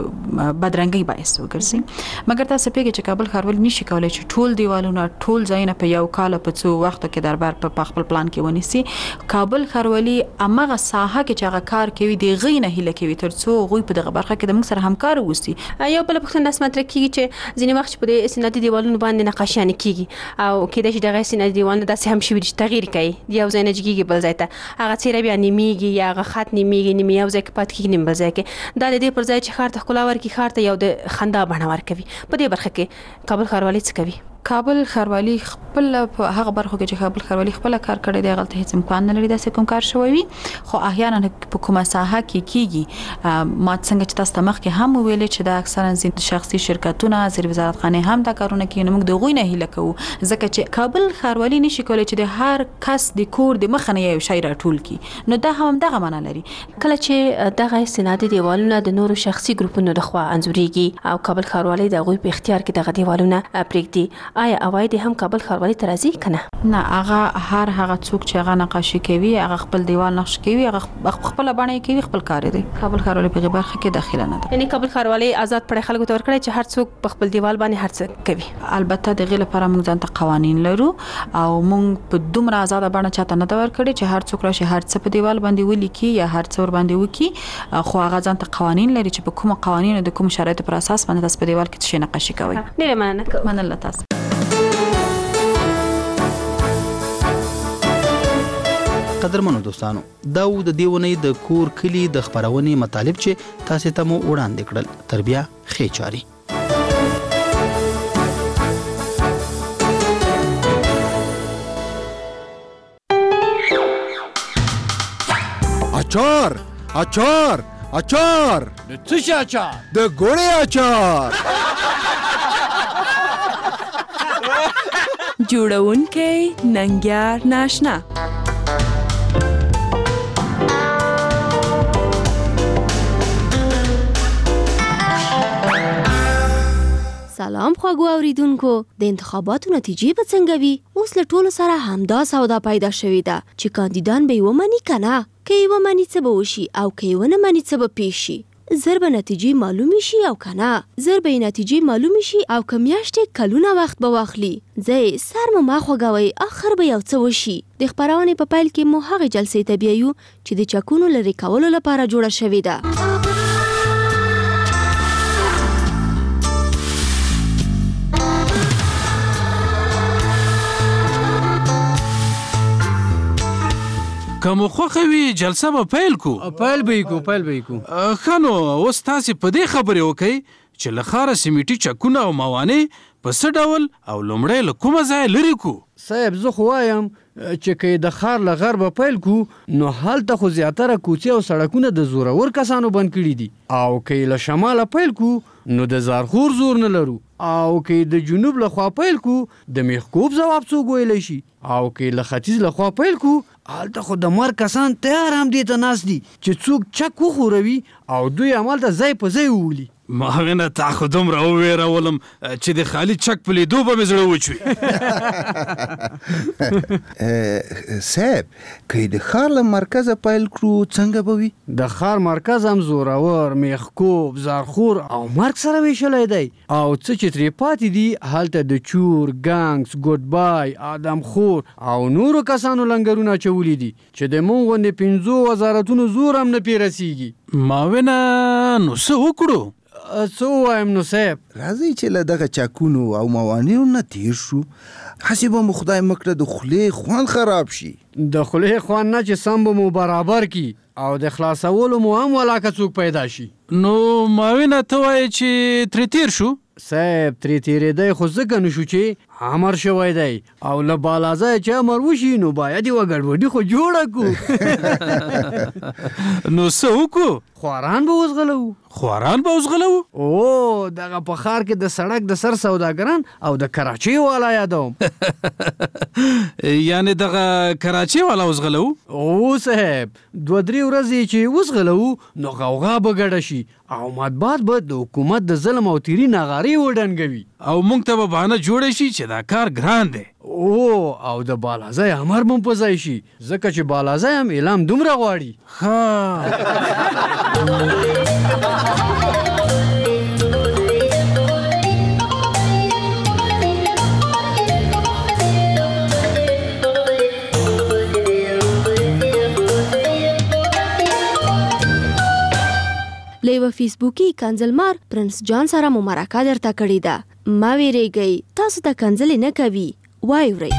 د بدرنګي باعث وګرځي. مګر تاسو پیګه چې کابل ښاروالي نشي کولای چې ټول دیوالونه ټول ځایونه په یو کال په څو وخت کې دربار په خپل پلان کې ونیسي. کابل ښاروالي امغه ساحه کې چې هغه کار کوي د غینه هله کوي ترڅو غوي په دغه برخه کې د موږ سره همکار ووسی. یو بل پښتنه اسمت کیږي چې ځینې وخت په دې سنتي دیوالونو باندې نقاشیانه کیږي او کېدای شي دغه سنتي دیوالونه داسې هم شي چې تغییر کوي، یو ځای نه جګیږي بل ځای ته، هغه څیره بیا نیمیږي یا هغه خط نیمیږي، نیمه یو ځای کې پات کیږي نیم بل ځای کې. دا د دې پر ځای چې ښار ته ښکلا ورکړي، ښار ته یو د خندا بڼه ورکوي. په دې برخه کې کابل ښاروالي څه کوي؟ کابل ښاروالي خپل په هغه برخو کې چې کابل ښاروالي خپل کار کړی دی غلطه هیڅ امکان نه لري داسې کوم کار شوی وي. خو احیانا په کومه ساحه کې کیږي، ما څنګه چې تاسو مخ کې هم ویلې چې دا اکثرا ځین شخصي شرکتونه زیر وزارت خانه هم دا کارونه کوي. نو موږ د غوی نه هیله کوو ځکه چې کابل ښاروالي نشي کولای چې د هر کس د کور د مخ نه یو شی راټول کړي. نو دا هم دغه معنا لري. کله چې دغه استنادي دیوالونه د نورو شخصي ګروپونو لخوا انځوريږي او کابل ښاروالي د غوی په اختیار کې دغه دیوالونه پرېږدي، آیا اوای دې هم کابل ښاروالي ته راځي کنه؟ نه، هغه هر هغه څوک چې هغه نقاشي کوي، هغه خپل دیوال نقش کوي، هغه خپل باندې کوي، خپل کار دی. کابل ښاروالي په برخه کې داخله نه ده. یعنی کابل ښاروالي آزاد پړ خلکو ته ورکړي چې هر څوک په خپل دیوال باندې هر څه کوي. البته د غیر لپاره موږ ځان ته قوانین لرو او موږ په دومره آزاد باندې چاته نه دا ورکړي چې هر څوک راشي هر څه په دیوال باندې ولیکي یا هر څور باندې وکي. خو هغه ځان ته قوانین لري چې په کومه قوانینو د کوم شرایطو پر اساس باندې تاسو په دیوال کې څه نقاشي کوي. ډیره مننه. مننه تاسو. قدرمنو دوستانو، دا و د دیونی د کور کلی د خبرونې مطالب چې تاسو ته مو وړاندې کړل. تر بیا ښې چاري. اچار اچار اچار د څه شي اچار؟ د ګوړې اچار. جوړونکی ننګیار ناشنا. سلام خواږو اوریدونکو، د انتخاباتو نتیجې به څنګه وي؟ اوس له ټولو سره همدا سودا پیدا شوې ده چې کاندیدان به یې ومني که نه. که یې ومني څه به وشي او که یې ونه مني څه به پیښ شي. زر به نتیجې معلومې شي او که نه. زر به یې نتیجې معلومې شي او که میاشتې کلونه وخت به واخلي. ځئ سر مو مه خوږوئ، اخر به یو څه وشي. د خپرونې په پیل کې مو هغې جلسې ته بیایو چې د چکونو لرې کولو لپاره جوړه شوې ده. کوم خوخه وی جلسه به پیل کو پیل به کو پیل به کو خنو اوس تاسو په دې خبرې وکئ چې له ښاره سیمټي چکونه او موانې په څه ډول او لومړی له کومه ځایه لرې کو؟ صاحب زه خو وایم چې که د ښار له غربه پیل کو نو هلته خو زیاتره کوڅې او سړکونه د زورور کسانو بند کړي دي، او که له شماله پیل کو نو د زارخور زور نه لرو، او که د جنوب له خوا پیل کو د میخکوب ځواب څوک ویلی شي، او که له ختیځ له خوا پیل کو هلته خو د مرګ کسان تیار هم دې ته ناست دي چې څوک چک وښوروي او دوی همالته ځای په ځای وولي. ماوینه تا خو دومره وویرولم چې د خالي چک په لیدو به مې زړه وچوي. صاحب که د ښار له مرکزه پیل کړو څنګه به وي؟ د ښار مرکز هم زورور، میخکوب، زارخور او مرګ سره ویشلی دی، او څه چې ترې پاتې دي هلته د چور، ګانګس، ګوډبای، آدمخور او نورو کسانو لنګرونه اچولي دي چې د مونږ غوندې پنځو وزارتونو زور هم نه پرې رسیږي. ماوینه نو څه وکړو؟ څه ووایم نو صاحب؟ راځئ چې له دغه چاکونو او موانیو نه تیر شو، هسې به مو خدای مکړه د خولې خوند خراب شي. د خولې خوند نه چې سم به مو برابر کی او د خلاصولو مو هم ولاکه څوک پیدا شي. نو ماوینه ته وایې چې ترې تیر شو؟ صاحب ترې تیرېدی خو ځکه نه شو چې امر شوی دی، او له بالا ځایه چې امر وشي نو باید یوه ګډوډي خو جوړه کړو. نو څه وکړو؟ خواران به وزغلو. خواران به وزغلو؟ او دغه په ښار کې د سړک د سر سوداګران او د کراچۍ والا یادوم. یعنې دغه کراچۍ والا وزغلو؟ او صاحب دوه درې ورځې چې وزغلو نو غوغا به ګډه شي او مطبوعات به د حکومت د ظلم او تیري نغارې وډنګوي، او موږ ته به بهانه جوړه شي چې دا کار ګران دی. او او د بالازای امر مو په ځای شي ځکه چې بالازای هم اعلام دومره غواړي. له یوه فیسبوکي کنځلمار پرنس جان سره مو مرکه درته کړې ده. ما ویریږئ، تاسو ته کنځلې نه کوي، واورئ.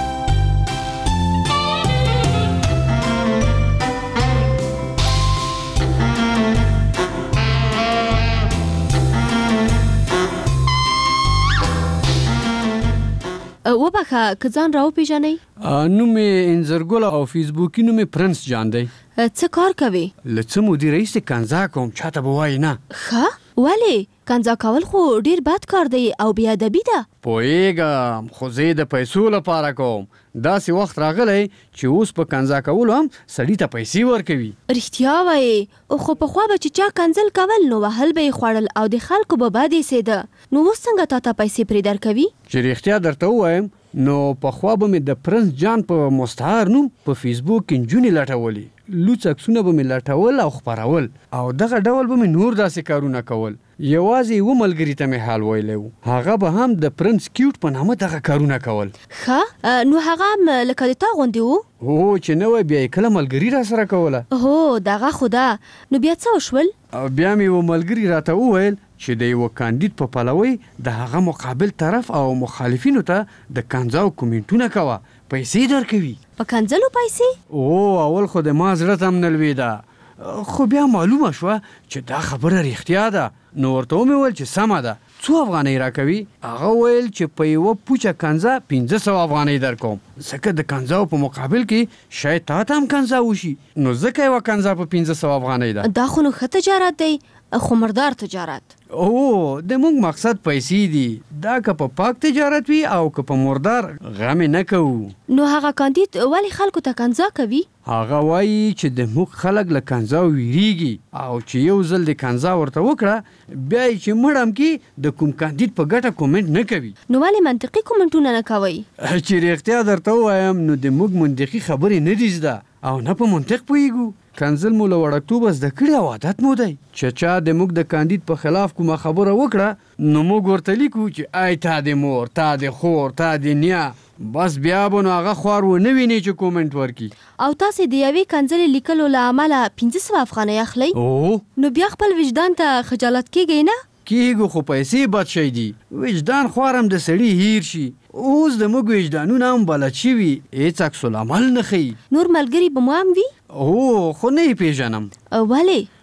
وبخه که ځان راوپېژنئ؟ نوم مې انځرګل او فیسبوکي نوم مې پرنس جان دی. څه کار کوې؟ له څه مودې راهیسې کنځا کوم، چاته به وایي نه. ښه ولې؟ کنځا کول خو ډیر بد کار دی او بې ادبي ده. پوهېږم، خو زه د پیسو لپاره کوم. داسې وخت راغلی چې اوس په کنځا کولو هم سړي ته پیسې ورکوي. رښتیا وایې، خو پخوا به چې چا کنځل کول نو وهل به یې خوړل او د خلکو به بد ایسېده. نو اوس څنګه تا ته پیسې پرې درکوي؟ چې رښتیا درته ووایم نو پخوا به مې د پرنس جان په مستعار نوم په فیسبوک کې نجونې لټولې، لوڅ عکسونه به مې لټول او خپرول، او دغه ډول به مې نور داسې کارونه کول. یوازې یوه ملګري ته مې حال ویلی و، هغه به هم د پرنس کیوټ په نامه دغه کارونه کول. ښه نو هغه هم لکه د تا غوندې و؟ هو چې نه وی بیا یې کله ملګري را سره کوله. هو دغه خو ده. نو بیا څه وشول؟ بیا مې یوه ملګري راته وویل چې د یوه کاندید په پلوی د هغه مقابل طرف او مخالفینو ته د کنځاو کومنټونه کوه، پیسې درکوي. په کنځلو پیسې؟ او اول خو د ما زړه ته هم نه لوېده، خو بیا معلومه شوه چې دا خبره رښتیا ده. نو ورته ومې ویل چې سمه ده، څو افغانۍ راکوي؟ هغه ویل چې په یوه پوچه کنځا پنځه سوه افغانۍ درکوم، ځکه د کنځاو په مقابل کې شاید تا ته هم کنځا وشي، نو ځکه یوه کنځا په پنځه سوه افغانۍ ده. دا خو نو ښه تجارت دی، خو مردار تجارت. او د موږ مقصد پیسې دي، دا که په پاک تجارت وي او که په مردار غمې نه کوو. نو هغه کاندید ولې خلکو ته کنځا کوي؟ هغه وایي چې د موږ خلک له کنځاو ویریږي او چې یو ځل د کنځا ورته وکړه بیا یې چې مړم کې د کوم کاندید په ګټه کومنټ نه کوي. نو ولې منطقي کومنټونه نه کوئ؟ چې رښتیا درته ووایم نو د موږ منطقي خبرې نه دي زده او نه په منطق پوهېږو. کنځل مو له وړکتوبه زده کړي او عادت مو دی چې چا د موږ د کاندید په خلاف کومه خبره وکړه نو موږ ورته لیکو چې ای تا د مور، تا د خور، تا د نیا، بس بیا به نو هغه خوار ونه ویني چې کومنټ ورکړي. او تاسې د یوې کنځلې لیکلو له امله پنځه سوه افغانۍ اخلئ؟ او نو بیا خپل وجدان ته خجالت کیږئ نه؟ کیږو، خو پیسې بد شی دي، وجدان خوار هم د سړي هیر شي. اوس د موږ وجدانونه هم بلد شوي، هېڅ عکس العمل نه ښیي. نور ملګري به مو هم وي؟ او خو نه یې پېژنم. ولې؟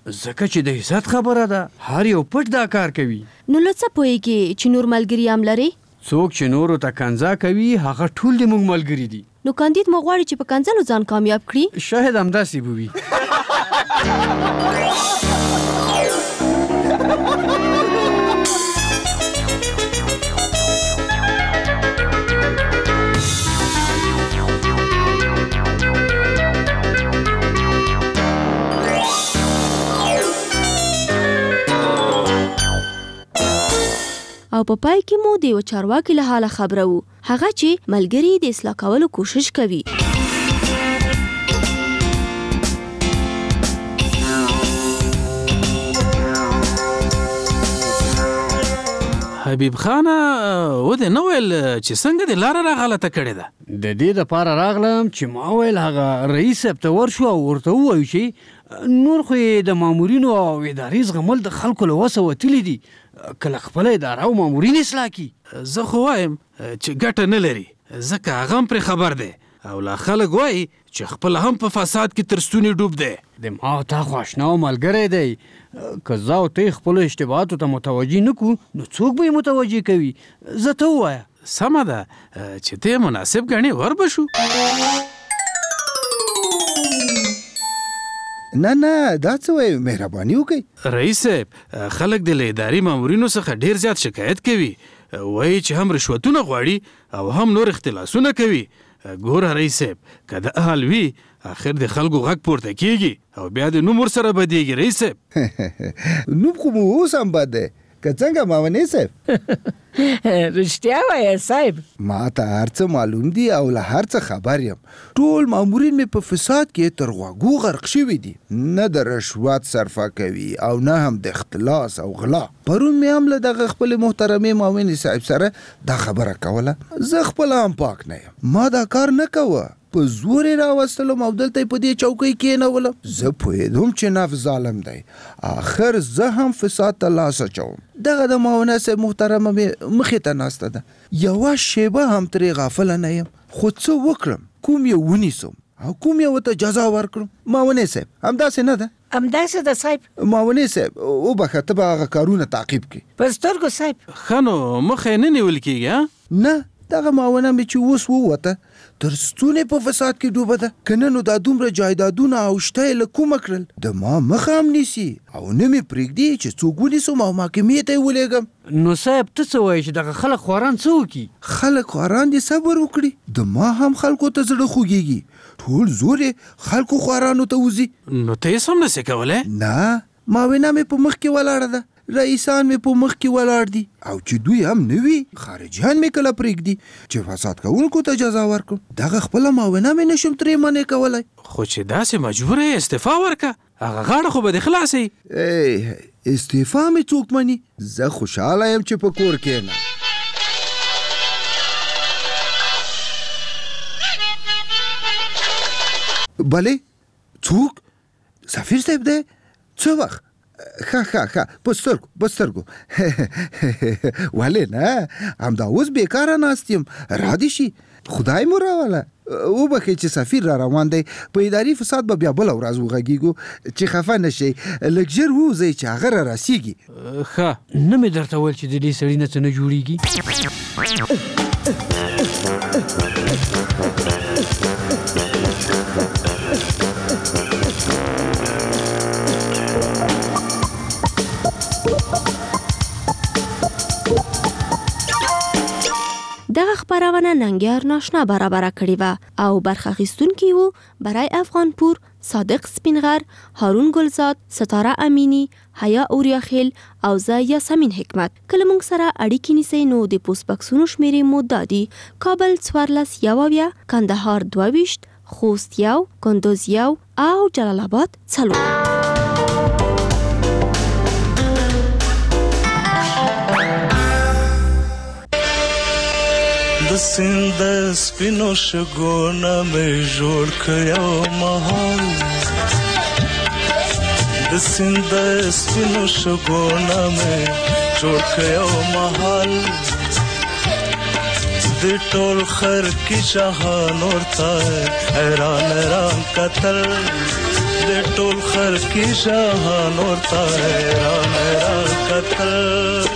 ځکه چې د عزت خبره ده هر یو پټ دا کار کوي. نو له څه پوهېږې چې نور ملګري هم لرې؟ څوک چې نورو ته کنځا کوي هغه ټول د موږ ملګري دي. نو کاندید مو غواړي چې په کنځلو ځان کامیاب کړي؟ شاید همداسې به وي. او په پای کې مو د یو چارواکي له حاله خبره وو، هغه چې ملګري د اصلاح کولو کوشش کوي. حبیب خان و دې نه ویل چې څنګه دې لاره راغلطه کړې ده؟ د دې دپاره راغلم چې ما ویل هغه رئیس صاحب ته ورشو او ورته ووایو چې نور خو یې د مامورینو او ادارې زغمل د خلکو له وسه وتلي دي، کله خپله اداره او مامورین اصلاح کړي. زه خو وایم چې ګټه نه لري، ځکه هغه هم پرې خبر دی او لا خلک وایي چې خپل هم په فساد کې تر ستوني ډوب دی. د ما او تا خو اشنا او ملګری دی، که زه او ته خپلو اشتباهاتو ته متوجه نه کړو نو څوک به یې متوجه کوي؟ زه ته ووایه. سمه ده چې ته مناسب ګڼې ور به شو. نه نه دا څه وایي، مهرباني وکړئ. رئیس صاحب خلک د له اداري مامورینو څخه ډیر زیات شکایت کوي، وایي چې هم رشوتونه غواړي او هم نور اختلاسونه کوي. ګوره رئیس صاحب که د حال وي اخر د خلکو غږ پورته کیږي او بیا د نوم ورسره بدیږي. رئیس صاحب نوم خو مو اوس هم بد دی، که څنګه ماونې صاحب؟ رښتیا وایې صاحب، ما ته هر څه معلوم دي او له هر څه خبر یم. ټول مامورین مې په فساد کې تر غوږو غرق شوي دي، نه د رشوت صرفه کوي او نه هم د اختلاس او غلا. پرون مې هم له دغه خپلې محترمې ماونې صاحب سره دا خبره کوله. زه خپله هم پاک نه یم، ما دا کار نه کوه، په زور یې راوستلم او دلته یې په دې چوکۍ کېنولم. زه پوهېدم چې نفس ظالم دی، آخر زه هم فساد ته لاس اچوم. دغه د ماونه صاحب محترمه مې مخې ته ناسته ده، یوه شیبه هم ترې غافله نه یم، خو څه وکړم؟ کوم یې ونیسم او کوم یې ورته جزا ورکړم؟ ماونې صاحب همداسې نه ده؟ همداسې ده صاحب. ماونې صاحب وبخه، ته به هغه کارونه تعقیب کړي. په سترګو صاحب. ښه نو مخه یې نه نیول کېږي؟ نه، دغه ماونه مې چې اوس ووته تر ستونې په فساد کې ډوبه ده، که نه نو دا دومره جایدادونه او شته یې له کومه کړل؟ د ما مخه هم نیسي او نه مې پرېږدي چې څوک ونیسم او محکمې ته یې ولېږم. نو صاحب ته څه وایي چې دغه خلک خواران څه وکړي؟ خلک خواران دې صبر وکړي، د ما هم خلکو ته زړه خوږېږي، ټول زور یې خلکو خوارانو ته وځي. نو ته یې سم نسې کولی؟ نه، ماوینا مې په مخ کې ولاړه ده، رئیسان مې په مخ کې ولاړ دي او چې دوی هم نه وي خارجیان مې کله پرېږدي چې فساد کوونکو ته جزا ورکړم. دغه خپله معاونه مې نشم ترې منې کولی. خو چې داسې مجبور یې استعفا ورکړه، هغه غاړه خو به دې خلاصوي. ای استعفا مې څوک مني؟ زه خوشحاله یم چې په کور کښېنم. بلې څوک؟ سفیر صاحب دی؟ څه وخت؟ ښه ښه ښه په سترګو په سترګو ولې نه، همدا اوس بیکاره ناست یم، را دې شي، خدای مو راوله. وبخئ چې سفیر را روان دی، په اداري فساد به بیا بله ورځ وغږېږو، چې خفه نه شئ، لږ ژر ووځئ چې هغه را رسېږي. ښه، نه مې درته ویل چې د دې سړي نه څه نه جوړېږي. دغه خبرونه ننګیار ناشنا برابر کړې و او برخه اخیستونکي وو برای افغان پور، صادق سپینغر، هارون گلزاد، ستاره امینی، حیا اوریاخیل او زه یاسمین حکمت. کله موږ سره اړیکې نیسئ نو د پوسټ بکسونو شمیرې مو دا دي: کابل څوارلس یو اویا، کندهار دوه ویشت، خوست یو، کندوز یو او جلال آباد څلور. د سیند سپینو شګونه مې جوړ کړو مهال، د سیند سپینو شګونه مې جوړ کړو مهال، د ټول خر کی جهان ورته حیران حیران کتل، د ټول خلقي جهان ورته حیران را کتل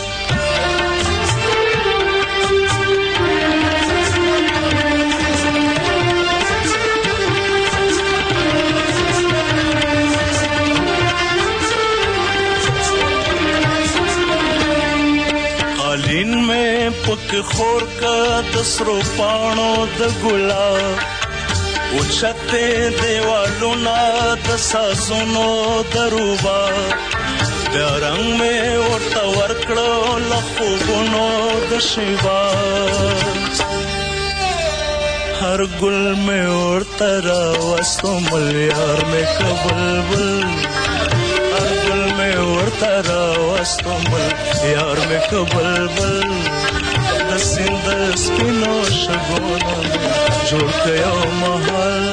قالین میں پک خور کا دسرو پانو د ګلاب اوچته دیوالو نا د سازونو دروبا بیا رنگ میں ورته ورکړو لخوبونو د شیوا هر ګل میں ورته راوستو ملیار میں کبلبل هر ګل میں ورته راوستو ملیار میں کبلبل د سیند سپینو شګونو جوړ کړو محل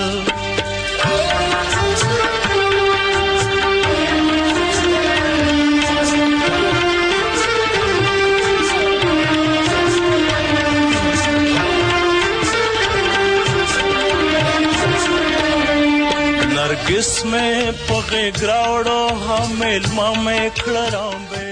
नरगिस में पगे ग्रावड़ो हमेल मामे खड़रांबे